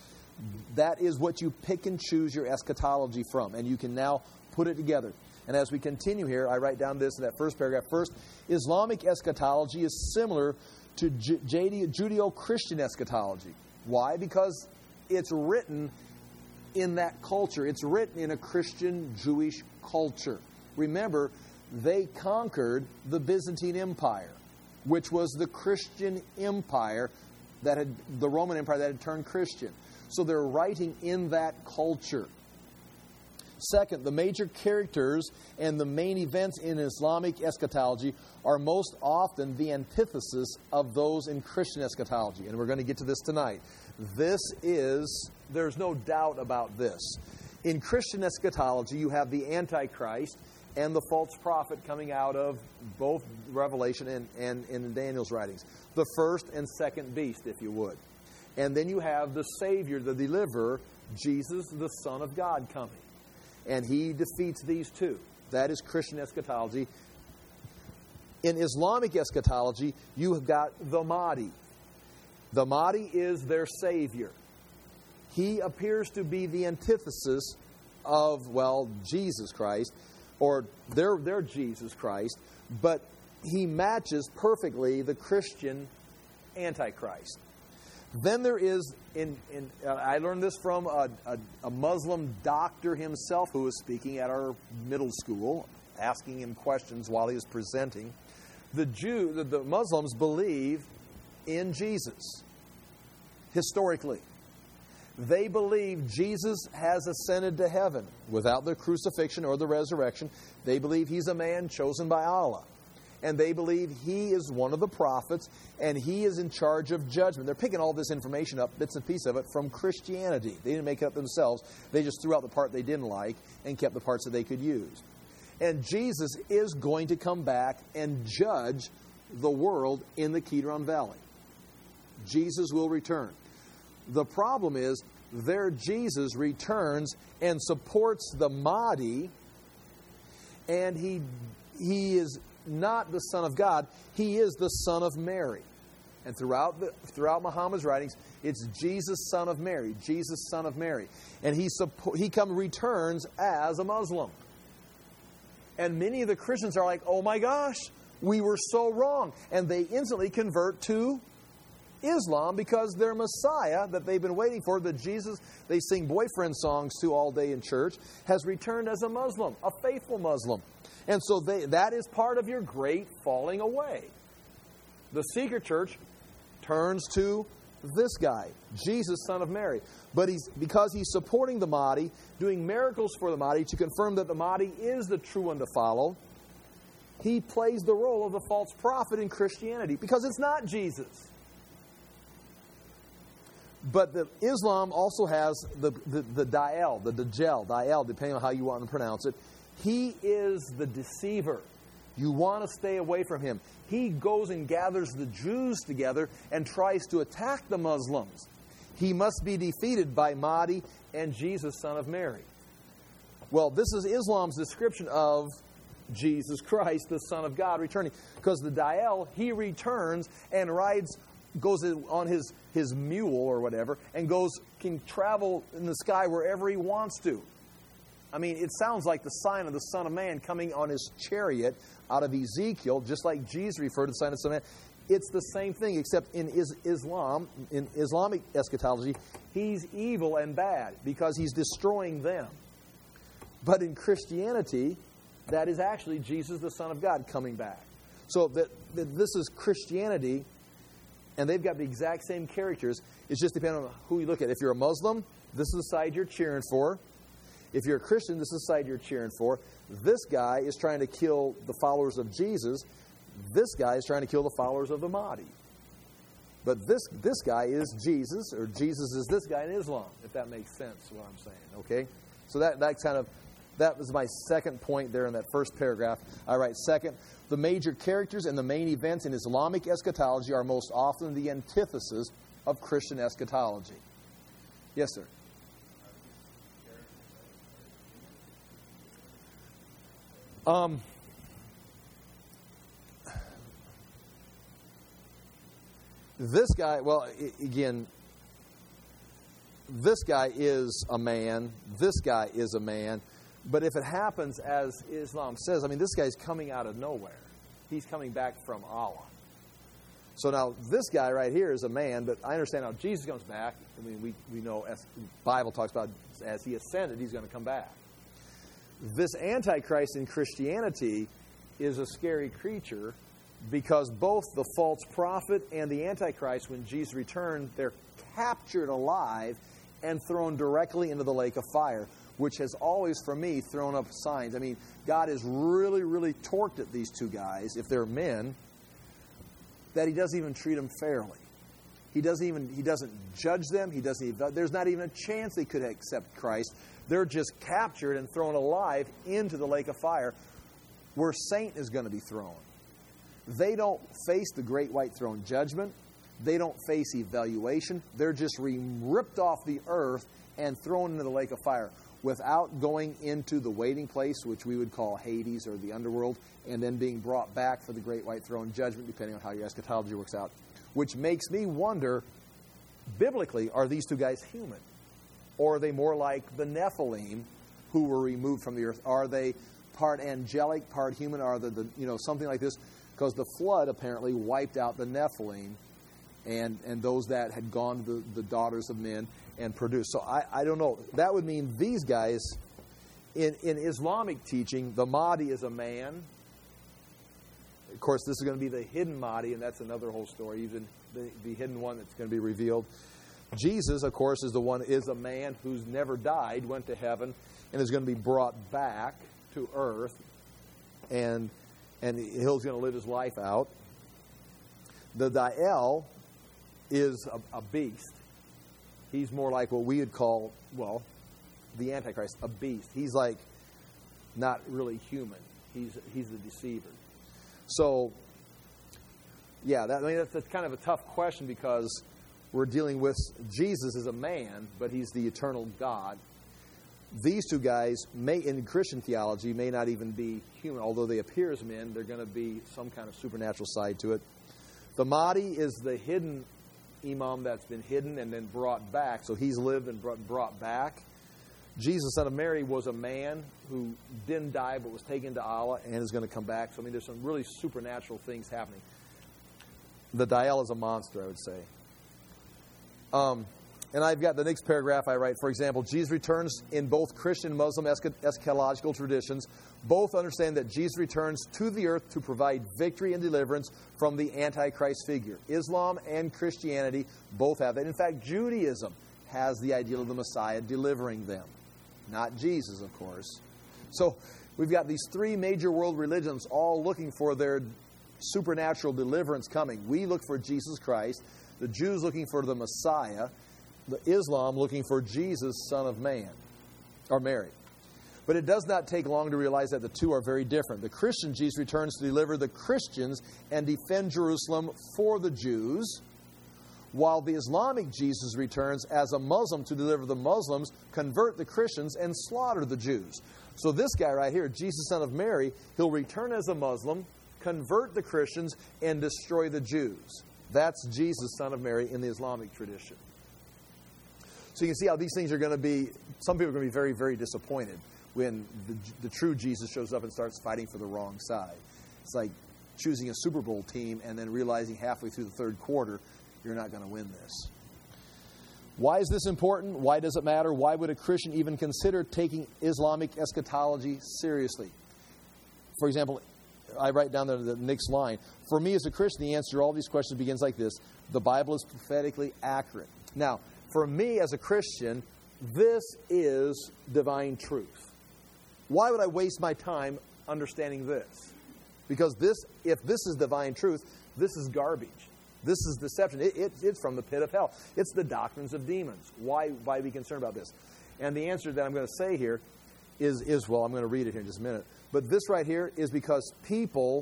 That is what you pick and choose your eschatology from, and you can now put it together. And as we continue here, I write down this in that first paragraph. First, Islamic eschatology is similar to Judeo-Christian eschatology. Why? Because it's written in that culture. It's written in a Christian Jewish culture. Remember, they conquered the Byzantine Empire, which was the Christian empire the Roman Empire that had turned Christian. So they're writing in that culture. Second, the major characters and the main events in Islamic eschatology are most often the antithesis of those in Christian eschatology. And we're going to get to this tonight. There's no doubt about this. In Christian eschatology, you have the Antichrist and the false prophet coming out of both Revelation and in Daniel's writings. The first and second beast, if you would. And then you have the Savior, the deliverer, Jesus, the Son of God, coming. And he defeats these two. That is Christian eschatology. In Islamic eschatology, you have got the Mahdi. The Mahdi is their Savior. He appears to be the antithesis of, Jesus Christ, or their Jesus Christ, but he matches perfectly the Christian Antichrist. Then there is, I learned this from a Muslim doctor himself who was speaking at our middle school, asking him questions while he was presenting. The Muslims believe in Jesus, historically. They believe Jesus has ascended to heaven without the crucifixion or the resurrection. They believe he's a man chosen by Allah. And they believe he is one of the prophets, and he is in charge of judgment. They're picking all this information up, bits and pieces of it, from Christianity. They didn't make it up themselves. They just threw out the part they didn't like and kept the parts that they could use. And Jesus is going to come back and judge the world in the Kidron Valley. Jesus will return. The problem is, their Jesus returns and supports the Mahdi, and he is not the Son of God, he is the Son of Mary. And throughout Muhammad's writings, it's Jesus, Son of Mary, Jesus, Son of Mary. And he returns as a Muslim. And many of the Christians are like, oh my gosh, we were so wrong. And they instantly convert to Islam because their Messiah that they've been waiting for, the Jesus they sing boyfriend songs to all day in church, has returned as a Muslim, a faithful Muslim. And so that is part of your great falling away. The seeker church turns to this guy, Jesus, son of Mary. But because he's supporting the Mahdi, doing miracles for the Mahdi to confirm that the Mahdi is the true one to follow, he plays the role of the false prophet in Christianity because it's not Jesus. But Islam also has the Dajjal, depending on how you want to pronounce it. He is the deceiver. You want to stay away from him. He goes and gathers the Jews together and tries to attack the Muslims. He must be defeated by Mahdi and Jesus, son of Mary. Well, this is Islam's description of Jesus Christ, the Son of God, returning. Because the Dajjal, he returns and goes on his mule or whatever, and can travel in the sky wherever he wants to. I mean, it sounds like the sign of the Son of Man coming on his chariot out of Ezekiel, just like Jesus referred to the sign of the Son of Man. It's the same thing, except in Islam, in Islamic eschatology, he's evil and bad because he's destroying them. But in Christianity, that is actually Jesus, the Son of God, coming back. So this is Christianity, and they've got the exact same characters. It's just depending on who you look at. If you're a Muslim, this is the side you're cheering for. If you're a Christian, this is the side you're cheering for. This guy is trying to kill the followers of Jesus. This guy is trying to kill the followers of the Mahdi. But this guy is Jesus, or Jesus is this guy in Islam, if that makes sense, what I'm saying. Okay? So that was my second point there in that first paragraph. I write, second, the major characters and the main events in Islamic eschatology are most often the antithesis of Christian eschatology. Yes, sir. This guy, well, again, this guy is a man. This guy is a man. But if it happens as Islam says, I mean, this guy's coming out of nowhere. He's coming back from Allah. So now this guy right here is a man, but I understand how Jesus comes back. I mean, we know as the Bible talks about as he ascended, he's going to come back. This Antichrist in Christianity is a scary creature because both the false prophet and the Antichrist, when Jesus returned, they're captured alive and thrown directly into the lake of fire, which has always, for me, thrown up signs. I mean, God is really, really torqued at these two guys, if they're men, that he doesn't even treat them fairly. He doesn't judge them. There's not even a chance they could accept Christ. They're just captured and thrown alive into the lake of fire where Satan is going to be thrown. They don't face the great white throne judgment. They don't face evaluation. They're just ripped off the earth and thrown into the lake of fire without going into the waiting place, which we would call Hades or the underworld, and then being brought back for the great white throne judgment, depending on how your eschatology works out. Which makes me wonder, biblically, are these two guys human? Or are they more like the Nephilim who were removed from the earth? Are they part angelic, part human? Are they something like this? Because the flood apparently wiped out the Nephilim and those that had gone to the daughters of men and produced. So I don't know. That would mean these guys, in Islamic teaching, the Mahdi is a man. Of course, this is going to be the hidden Mahdi, and that's another whole story, even the hidden one that's going to be revealed. Jesus, of course, is a man who's never died, went to heaven, and is going to be brought back to earth, and he's going to live his life out. The Dajjal is a beast. He's more like what we would call, the Antichrist, a beast. He's like not really human. He's the deceiver. So, that's kind of a tough question because we're dealing with Jesus as a man, but he's the eternal God. These two guys, in Christian theology, may not even be human. Although they appear as men, they're going to be some kind of supernatural side to it. The Mahdi is the hidden imam that's been hidden and then brought back. So he's lived and brought back. Jesus, son of Mary, was a man who didn't die but was taken to Allah and is going to come back. So, I mean, there's some really supernatural things happening. The Dajjal is a monster, I would say. And I've got the next paragraph I write. For example, Jesus returns in both Christian and Muslim eschatological traditions. Both understand that Jesus returns to the earth to provide victory and deliverance from the Antichrist figure. Islam and Christianity both have that. In fact, Judaism has the ideal of the Messiah delivering them. Not Jesus, of course. So we've got these three major world religions all looking for their supernatural deliverance coming. We look for Jesus Christ. The Jews looking for the Messiah. The Islam looking for Jesus, son of man, or Mary. But it does not take long to realize that the two are very different. The Christian Jesus returns to deliver the Christians and defend Jerusalem for the Jews, while the Islamic Jesus returns as a Muslim to deliver the Muslims, convert the Christians, and slaughter the Jews. So this guy right here, Jesus, son of Mary, he'll return as a Muslim, convert the Christians, and destroy the Jews. That's Jesus, son of Mary, in the Islamic tradition. So you can see how these things are going to be, some people are going to be very, very disappointed when the true Jesus shows up and starts fighting for the wrong side. It's like choosing a Super Bowl team and then realizing halfway through the third quarter, you're not going to win this. Why is this important? Why does it matter? Why would a Christian even consider taking Islamic eschatology seriously? For example, I write down the next line. For me as a Christian, the answer to all these questions begins like this. The Bible is prophetically accurate. Now, for me as a Christian, this is divine truth. Why would I waste my time understanding this? Because if this is divine truth, this is garbage. This is deception. It's from the pit of hell. It's the doctrines of demons. Why be concerned about this? And the answer that I'm going to say here is well, I'm going to read it here in just a minute. But this right here is because people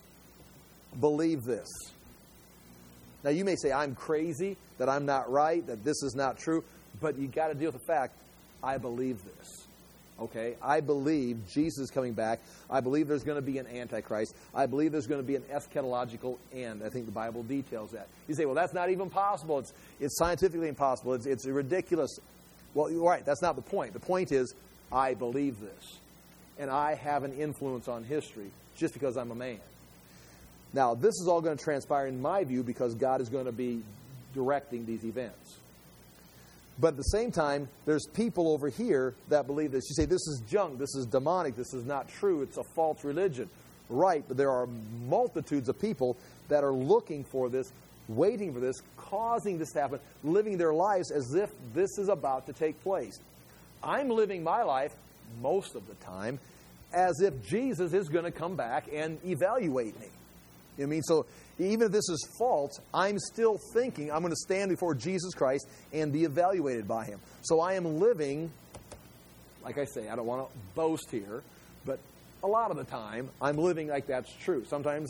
believe this. Now, you may say, I'm crazy, that I'm not right, that this is not true. But you got to deal with the fact, I believe this. Okay? I believe Jesus is coming back. I believe there's going to be an Antichrist. I believe there's going to be an eschatological end. I think the Bible details that. You say, well, that's not even possible. It's scientifically impossible. It's ridiculous. Well, you're right. That's not the point. The point is, I believe this. And I have an influence on history just because I'm a man. Now, this is all going to transpire in my view because God is going to be directing these events. But at the same time, there's people over here that believe this. You say, this is junk, this is demonic, this is not true, it's a false religion. Right, but there are multitudes of people that are looking for this, waiting for this, causing this to happen, living their lives as if this is about to take place. I'm living my life, most of the time, as if Jesus is going to come back and evaluate me. You know what I mean? So even if this is false, I'm still thinking I'm going to stand before Jesus Christ and be evaluated by Him. So I am living, like I say, I don't want to boast here, but a lot of the time I'm living like that's true. Sometimes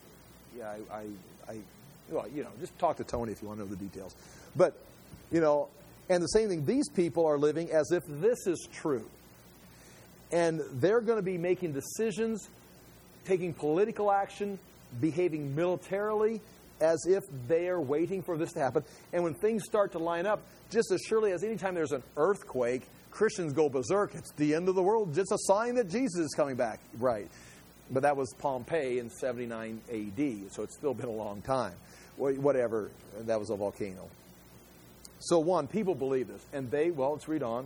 just talk to Tony if you want to know the details. But, and the same thing, these people are living as if this is true. And they're going to be making decisions, taking political action, behaving militarily as if they are waiting for this to happen. And when things start to line up, just as surely as any time there's an earthquake, Christians go berserk. It's the end of the world. It's a sign that Jesus is coming back. Right. But that was Pompeii in 79 A.D., so it's still been a long time. Whatever. That was a volcano. So people believe this. And let's read on.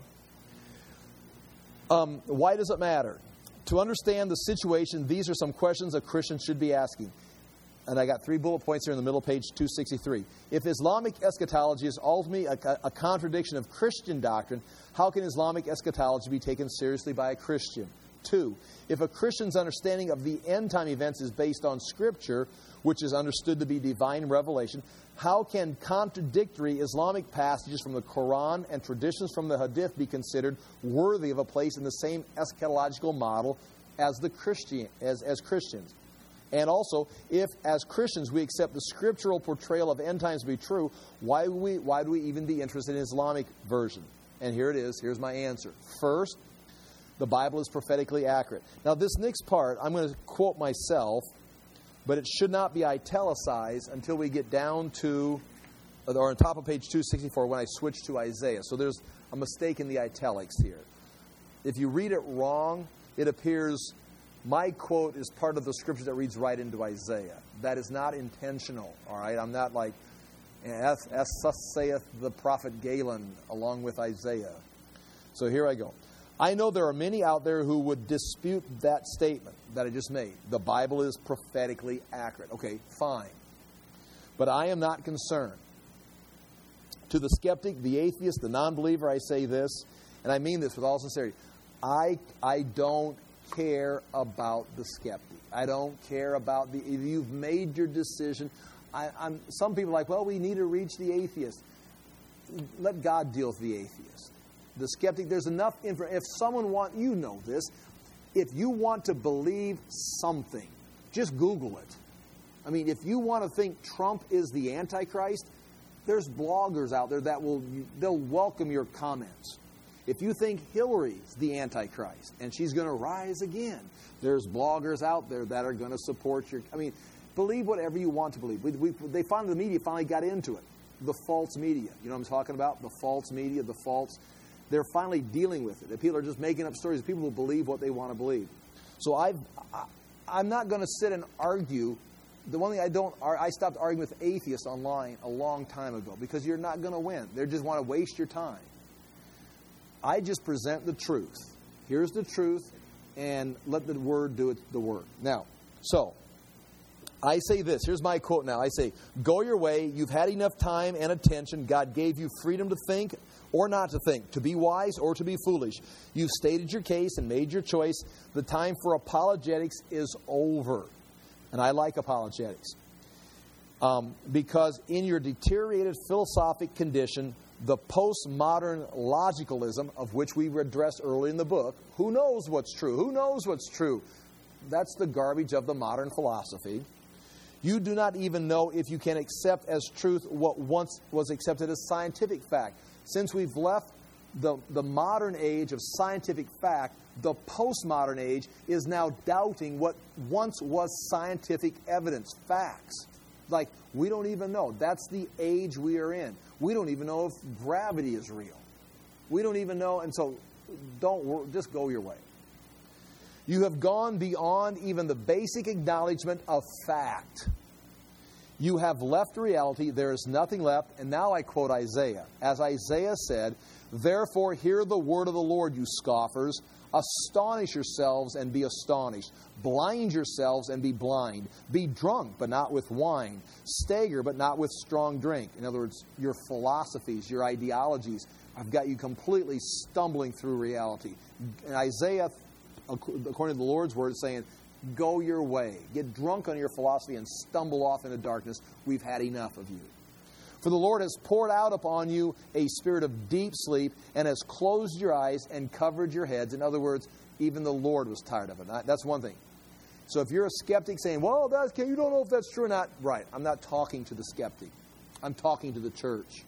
Why does it matter? To understand the situation, these are some questions a Christian should be asking. And I got 3 bullet points here in the middle, page 263. If Islamic eschatology is ultimately a contradiction of Christian doctrine, how can Islamic eschatology be taken seriously by a Christian? 2, if a Christian's understanding of the end-time events is based on Scripture, which is understood to be divine revelation, how can contradictory Islamic passages from the Quran and traditions from the Hadith be considered worthy of a place in the same eschatological model as as Christians? And also, if as Christians we accept the scriptural portrayal of end times to be true, why do we even be interested in Islamic version? And here it is. Here's my answer. First, the Bible is prophetically accurate. Now, this next part, I'm going to quote myself, but it should not be italicized until we get down to, or on top of page 264 when I switch to Isaiah. So there's a mistake in the italics here. If you read it wrong, it appears my quote is part of the scripture that reads right into Isaiah. That is not intentional, all right? I'm not like, as thus saith the prophet Galen along with Isaiah. So here I go. I know there are many out there who would dispute that statement that I just made. The Bible is prophetically accurate. Okay, fine. But I am not concerned. To the skeptic, the atheist, the non-believer, I say this, and I mean this with all sincerity. I don't care about the skeptic. I don't care about if you've made your decision. Some people are like, well, we need to reach the atheist. Let God deal with the atheist. The skeptic, there's enough information. If someone you know this, if you want to believe something, just Google it. I mean, if you want to think Trump is the Antichrist, there's bloggers out there they'll welcome your comments. If you think Hillary's the Antichrist and she's going to rise again, there's bloggers out there that are going to support believe whatever you want to believe. The media finally got into it. The false media. You know what I'm talking about? The false media, they're finally dealing with it. The people are just making up stories. People will believe what they want to believe. So I'm not going to sit and argue. The one thing I stopped arguing with atheists online a long time ago because you're not going to win. They just want to waste your time. I just present the truth. Here's the truth, and let the Word do the work. Now, so I say this. Here's my quote now. I say, go your way. You've had enough time and attention. God gave you freedom to think or not to think, to be wise or to be foolish. You've stated your case and made your choice. The time for apologetics is over. And I like apologetics. Because in your deteriorated philosophic condition, the postmodern logicalism, of which we addressed early in the book, who knows what's true? Who knows what's true? That's the garbage of the modern philosophy. You do not even know if you can accept as truth what once was accepted as scientific fact. Since we've left the modern age of scientific fact, the postmodern age is now doubting what once was scientific evidence, facts. Like, we don't even know. That's the age we are in. We don't even know if gravity is real. We don't even know, and so just go your way. You have gone beyond even the basic acknowledgement of fact. You have left reality. There is nothing left. And now I quote Isaiah. As Isaiah said, therefore hear the word of the Lord, you scoffers. Astonish yourselves and be astonished. Blind yourselves and be blind. Be drunk, but not with wine. Stagger, but not with strong drink. In other words, your philosophies, your ideologies have got you completely stumbling through reality. And Isaiah, according to the Lord's word, is saying, go your way. Get drunk on your philosophy and stumble off into darkness. We've had enough of you. For the Lord has poured out upon you a spirit of deep sleep and has closed your eyes and covered your heads. In other words, even the Lord was tired of it. That's one thing. So if you're a skeptic saying, well, you don't know if that's true or not. Right. I'm not talking to the skeptic. I'm talking to the church.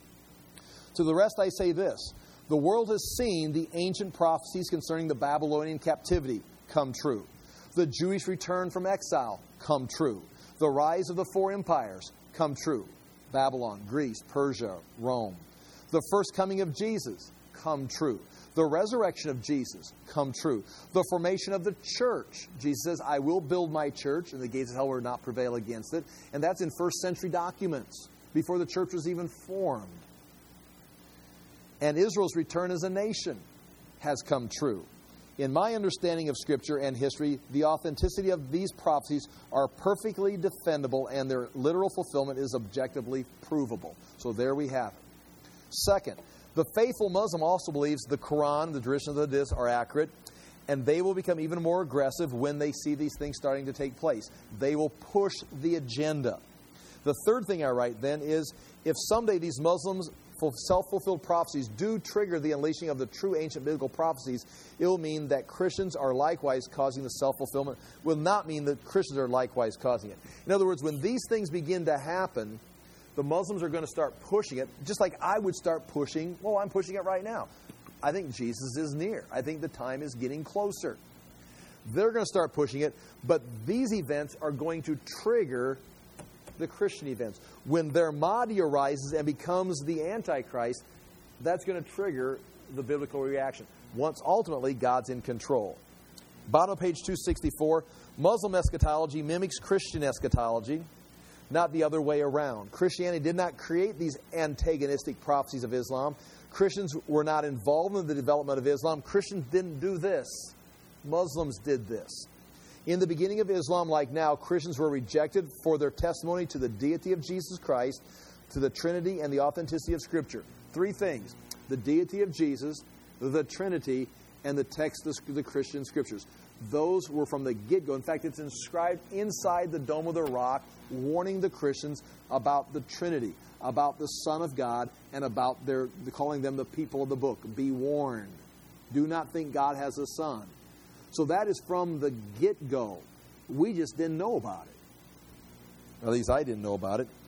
To the rest I say this. The world has seen the ancient prophecies concerning the Babylonian captivity come true. The Jewish return from exile come true. The rise of the four empires come true. Babylon, Greece, Persia, Rome. The first coming of Jesus, come true. The resurrection of Jesus, come true. The formation of the church. Jesus says, I will build my church, and the gates of hell will not prevail against it. And that's in first century documents, before the church was even formed. And Israel's return as a nation has come true. In my understanding of Scripture and history, the authenticity of these prophecies are perfectly defendable and their literal fulfillment is objectively provable. So there we have it. Second, the faithful Muslim also believes the Quran, the tradition of the Hadith, are accurate, and they will become even more aggressive when they see these things starting to take place. They will push the agenda. The third thing I write then is, if someday these Muslims' self-fulfilled prophecies do trigger the unleashing of the true ancient biblical prophecies, it will mean that Christians are likewise causing the self-fulfillment. Will not mean that Christians are likewise causing it. In other words, when these things begin to happen, the Muslims are going to start pushing it, just like I would start pushing. Well, I'm pushing it right now. I think Jesus is near. I think the time is getting closer. They're going to start pushing it, but these events are going to trigger the Christian events. When their Mahdi arises and becomes the Antichrist, that's going to trigger the biblical reaction. once ultimately God's in control. Bottom of page 264, Muslim eschatology mimics Christian eschatology, not the other way around. Christianity did not create these antagonistic prophecies of Islam. Christians were not involved in the development of Islam. Christians didn't do this. Muslims did this. In the beginning of Islam, like now, Christians were rejected for their testimony to the deity of Jesus Christ, to the Trinity, and the authenticity of Scripture. Three things: the deity of Jesus, the Trinity, and the text of the Christian Scriptures. Those were from the get-go. In fact, it's inscribed inside the Dome of the Rock, warning the Christians about the Trinity, about the Son of God, and about calling them the people of the book. Be warned. Do not think God has a son. So that is from the get-go. We just didn't know about it. At least I didn't know about it.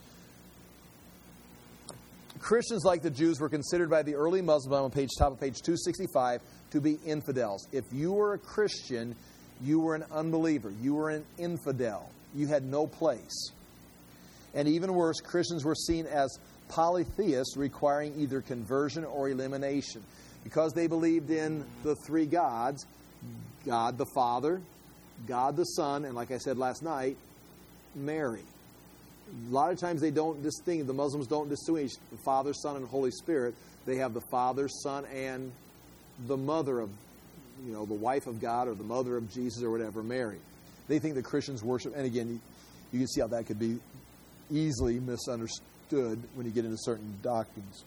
Christians, like the Jews, were considered by the early Muslims on top of page 265 to be infidels. If you were a Christian, you were an unbeliever. You were an infidel. You had no place. And even worse, Christians were seen as polytheists, requiring either conversion or elimination. Because they believed in the three gods, God the Father, God the Son, and like I said last night, Mary. A lot of times they don't distinguish, the Muslims don't distinguish the Father, Son, and Holy Spirit. They have the Father, Son, and the mother of, the wife of God, or the mother of Jesus, or whatever, Mary. They think the Christians worship, and again, you can see how that could be easily misunderstood when you get into certain doctrines.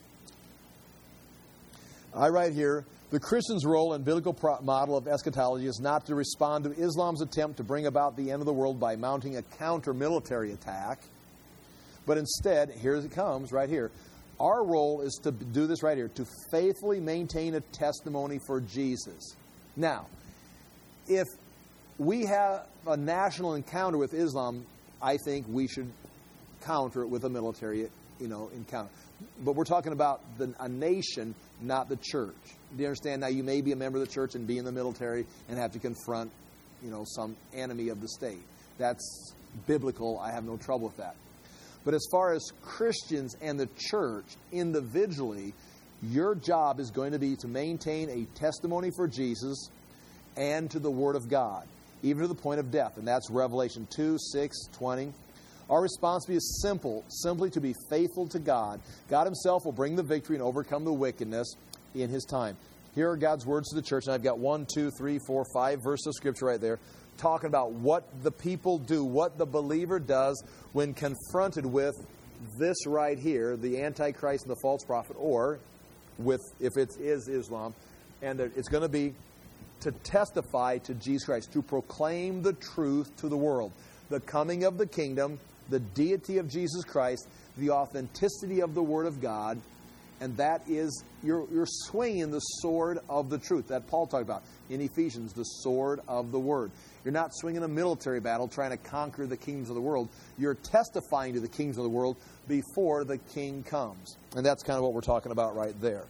I write here, the Christian's role in biblical model of eschatology is not to respond to Islam's attempt to bring about the end of the world by mounting a counter-military attack, but instead, here it comes, right here. Our role is to do this right here, to faithfully maintain a testimony for Jesus. Now, if we have a national encounter with Islam, I think we should counter it with a military, encounter. But we're talking about a nation, not the church. Do you understand? Now, you may be a member of the church and be in the military and have to confront, some enemy of the state. That's biblical. I have no trouble with that. But as far as Christians and the church individually, your job is going to be to maintain a testimony for Jesus and to the Word of God, even to the point of death. And that's Revelation 2, 6, 20. Our responsibility is simply to be faithful to God. God Himself will bring the victory and overcome the wickedness in His time. Here are God's words to the church. And I've got 5 verses of Scripture right there, talking about what the people do, what the believer does when confronted with this right here, the Antichrist and the false prophet, or with, if it is Islam, and it's going to be to testify to Jesus Christ, to proclaim the truth to the world, the coming of the kingdom, the deity of Jesus Christ, the authenticity of the Word of God, and that is, you're swinging the sword of the truth that Paul talked about in Ephesians, the sword of the Word. You're not swinging a military battle trying to conquer the kingdoms of the world. You're testifying to the kings of the world before the king comes. And that's kind of what we're talking about right there.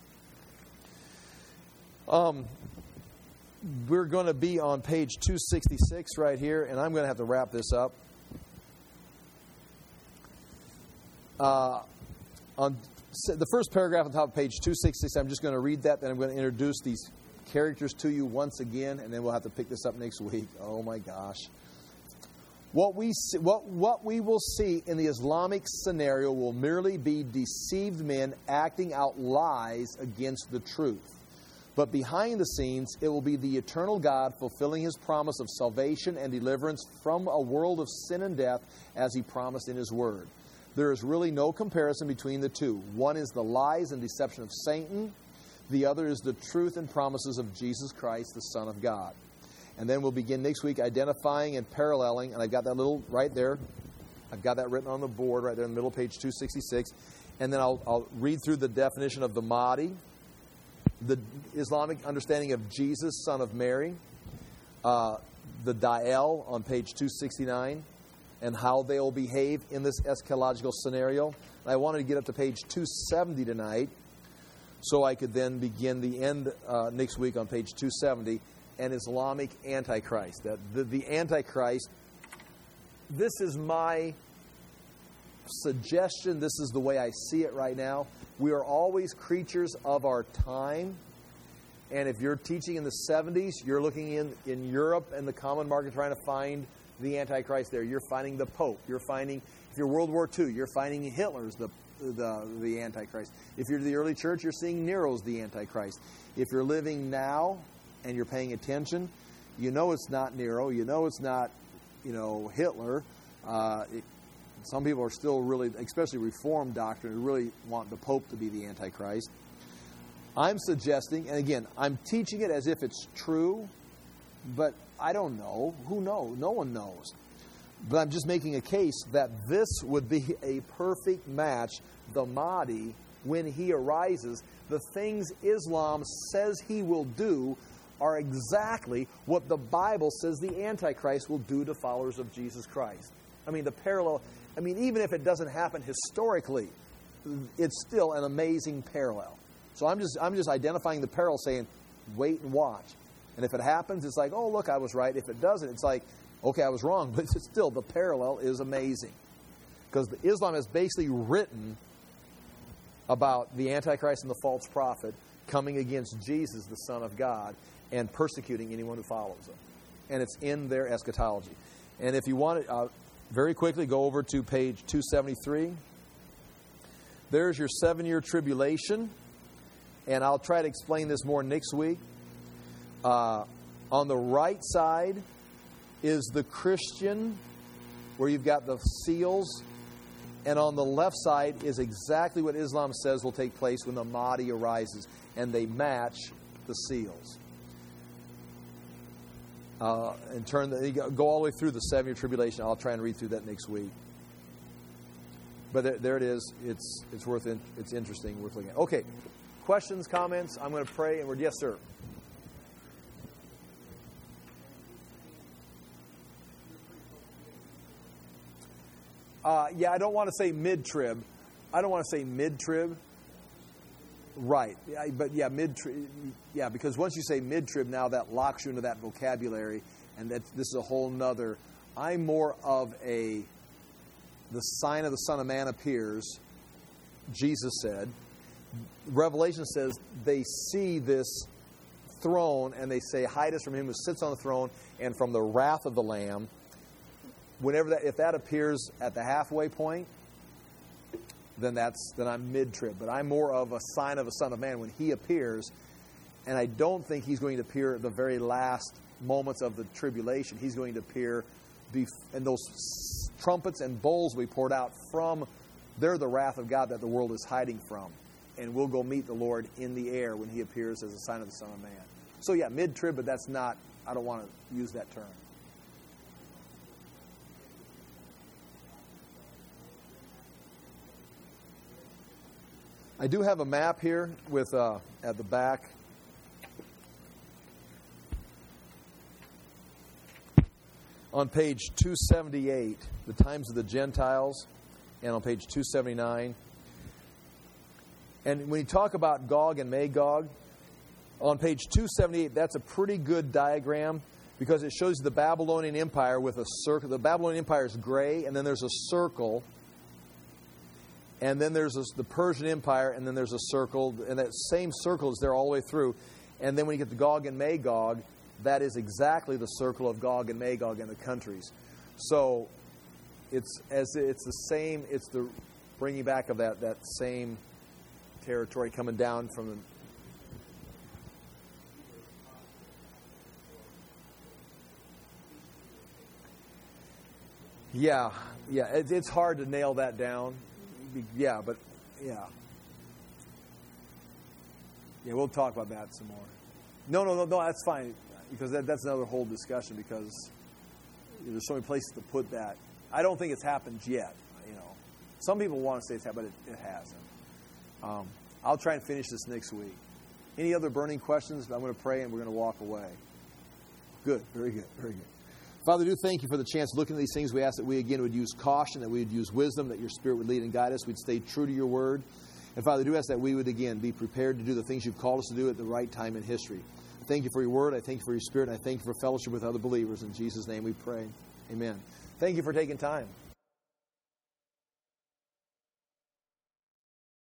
We're going to be on page 266 right here, and I'm going to have to wrap this up. On the first paragraph on top of page 266, I'm just going to read that, then I'm going to introduce these characters to you once again, and then we'll have to pick this up next week. Oh my gosh. What we will see in the Islamic scenario will merely be deceived men acting out lies against the truth. But behind the scenes, it will be the eternal God fulfilling His promise of salvation and deliverance from a world of sin and death as He promised in His Word. There is really no comparison between the two. One is the lies and deception of Satan. The other is the truth and promises of Jesus Christ, the Son of God. And then we'll begin next week identifying and paralleling. And I've got that little right there. I've got that written on the board right there in the middle of page 266. And then I'll read through the definition of the Mahdi, the Islamic understanding of Jesus, son of Mary, the Da'el on page 269, and how they will behave in this eschatological scenario. And I wanted to get up to page 270 tonight, so I could then begin the end next week on page 270, an Islamic Antichrist. The Antichrist, this is my suggestion. This is the way I see it right now. We are always creatures of our time. And if you're teaching in the 70s, you're looking in Europe and the common market trying to find the Antichrist there. You're finding the Pope. You're finding, if you're World War II, you're finding Hitler's the Antichrist. If you're to the early church, you're seeing Nero's the Antichrist. If you're living now and you're paying attention, you know it's not Nero. You know it's not, Hitler. Some people are still really, especially Reformed doctrine, who really want the Pope to be the Antichrist. I'm suggesting, and again, I'm teaching it as if it's true, but I don't know. Who knows? No one knows. But I'm just making a case that this would be a perfect match, the Mahdi, when he arises. The things Islam says he will do are exactly what the Bible says the Antichrist will do to followers of Jesus Christ. I mean, the parallel, even if it doesn't happen historically, it's still an amazing parallel. So I'm just identifying the parallel, saying, wait and watch. And if it happens, it's like, oh, look, I was right. If it doesn't, it's like, okay, I was wrong. But it's still, the parallel is amazing. Because Islam has basically written about the Antichrist and the false prophet coming against Jesus, the Son of God, and persecuting anyone who follows him. And it's in their eschatology. And if you want to, very quickly, go over to page 273. There's your 7-year tribulation. And I'll try to explain this more next week. On the right side is the Christian, where you've got the seals. And on the left side is exactly what Islam says will take place when the Mahdi arises. And they match the seals. And go all the way through the 7-year tribulation. I'll try and read through that next week. But there it is. It's interesting, worth looking at. Okay. Questions, comments? I'm going to pray, and yes, sir. I don't want to say mid-trib. Right. But mid-trib. Yeah, because once you say mid-trib, now that locks you into that vocabulary, and this is a whole nother. I'm more of the sign of the Son of Man appears, Jesus said. Revelation says they see this throne and they say, hide us from him who sits on the throne and from the wrath of the Lamb. If that appears at the halfway point, then I'm mid-trib. But I'm more of a sign of a Son of Man when he appears, and I don't think he's going to appear at the very last moments of the tribulation. He's going to appear, and those trumpets and bowls we poured out they're the wrath of God that the world is hiding from. And we'll go meet the Lord in the air when he appears as a sign of the Son of Man. So mid-trib, but that's not, I don't want to use that term. I do have a map here with at the back. On page 278, the times of the Gentiles, and on page 279. And when you talk about Gog and Magog, on page 278, that's a pretty good diagram because it shows you the Babylonian Empire with a circle. The Babylonian Empire is gray, and then there's a circle. And then there's the Persian Empire, and then there's a circle. And that same circle is there all the way through. And then when you get to Gog and Magog, that is exactly the circle of Gog and Magog in the countries. So it's the same. It's the bringing back of that same territory coming down from the. Yeah. It's hard to nail that down. Yeah. We'll talk about that some more. No, that's fine because that's another whole discussion because there's so many places to put that. I don't think it's happened yet. Some people want to say it's happened, but it hasn't. I'll try and finish this next week. Any other burning questions? I'm going to pray and we're going to walk away. Good. Very good. Very good. Father, do thank you for the chance to look into these things. We ask that we again would use caution, that we would use wisdom, that your Spirit would lead and guide us. We'd stay true to your word. And Father, do ask that we would again be prepared to do the things you've called us to do at the right time in history. I thank you for your word. I thank you for your Spirit. And I thank you for fellowship with other believers. In Jesus' name we pray. Amen. Thank you for taking time.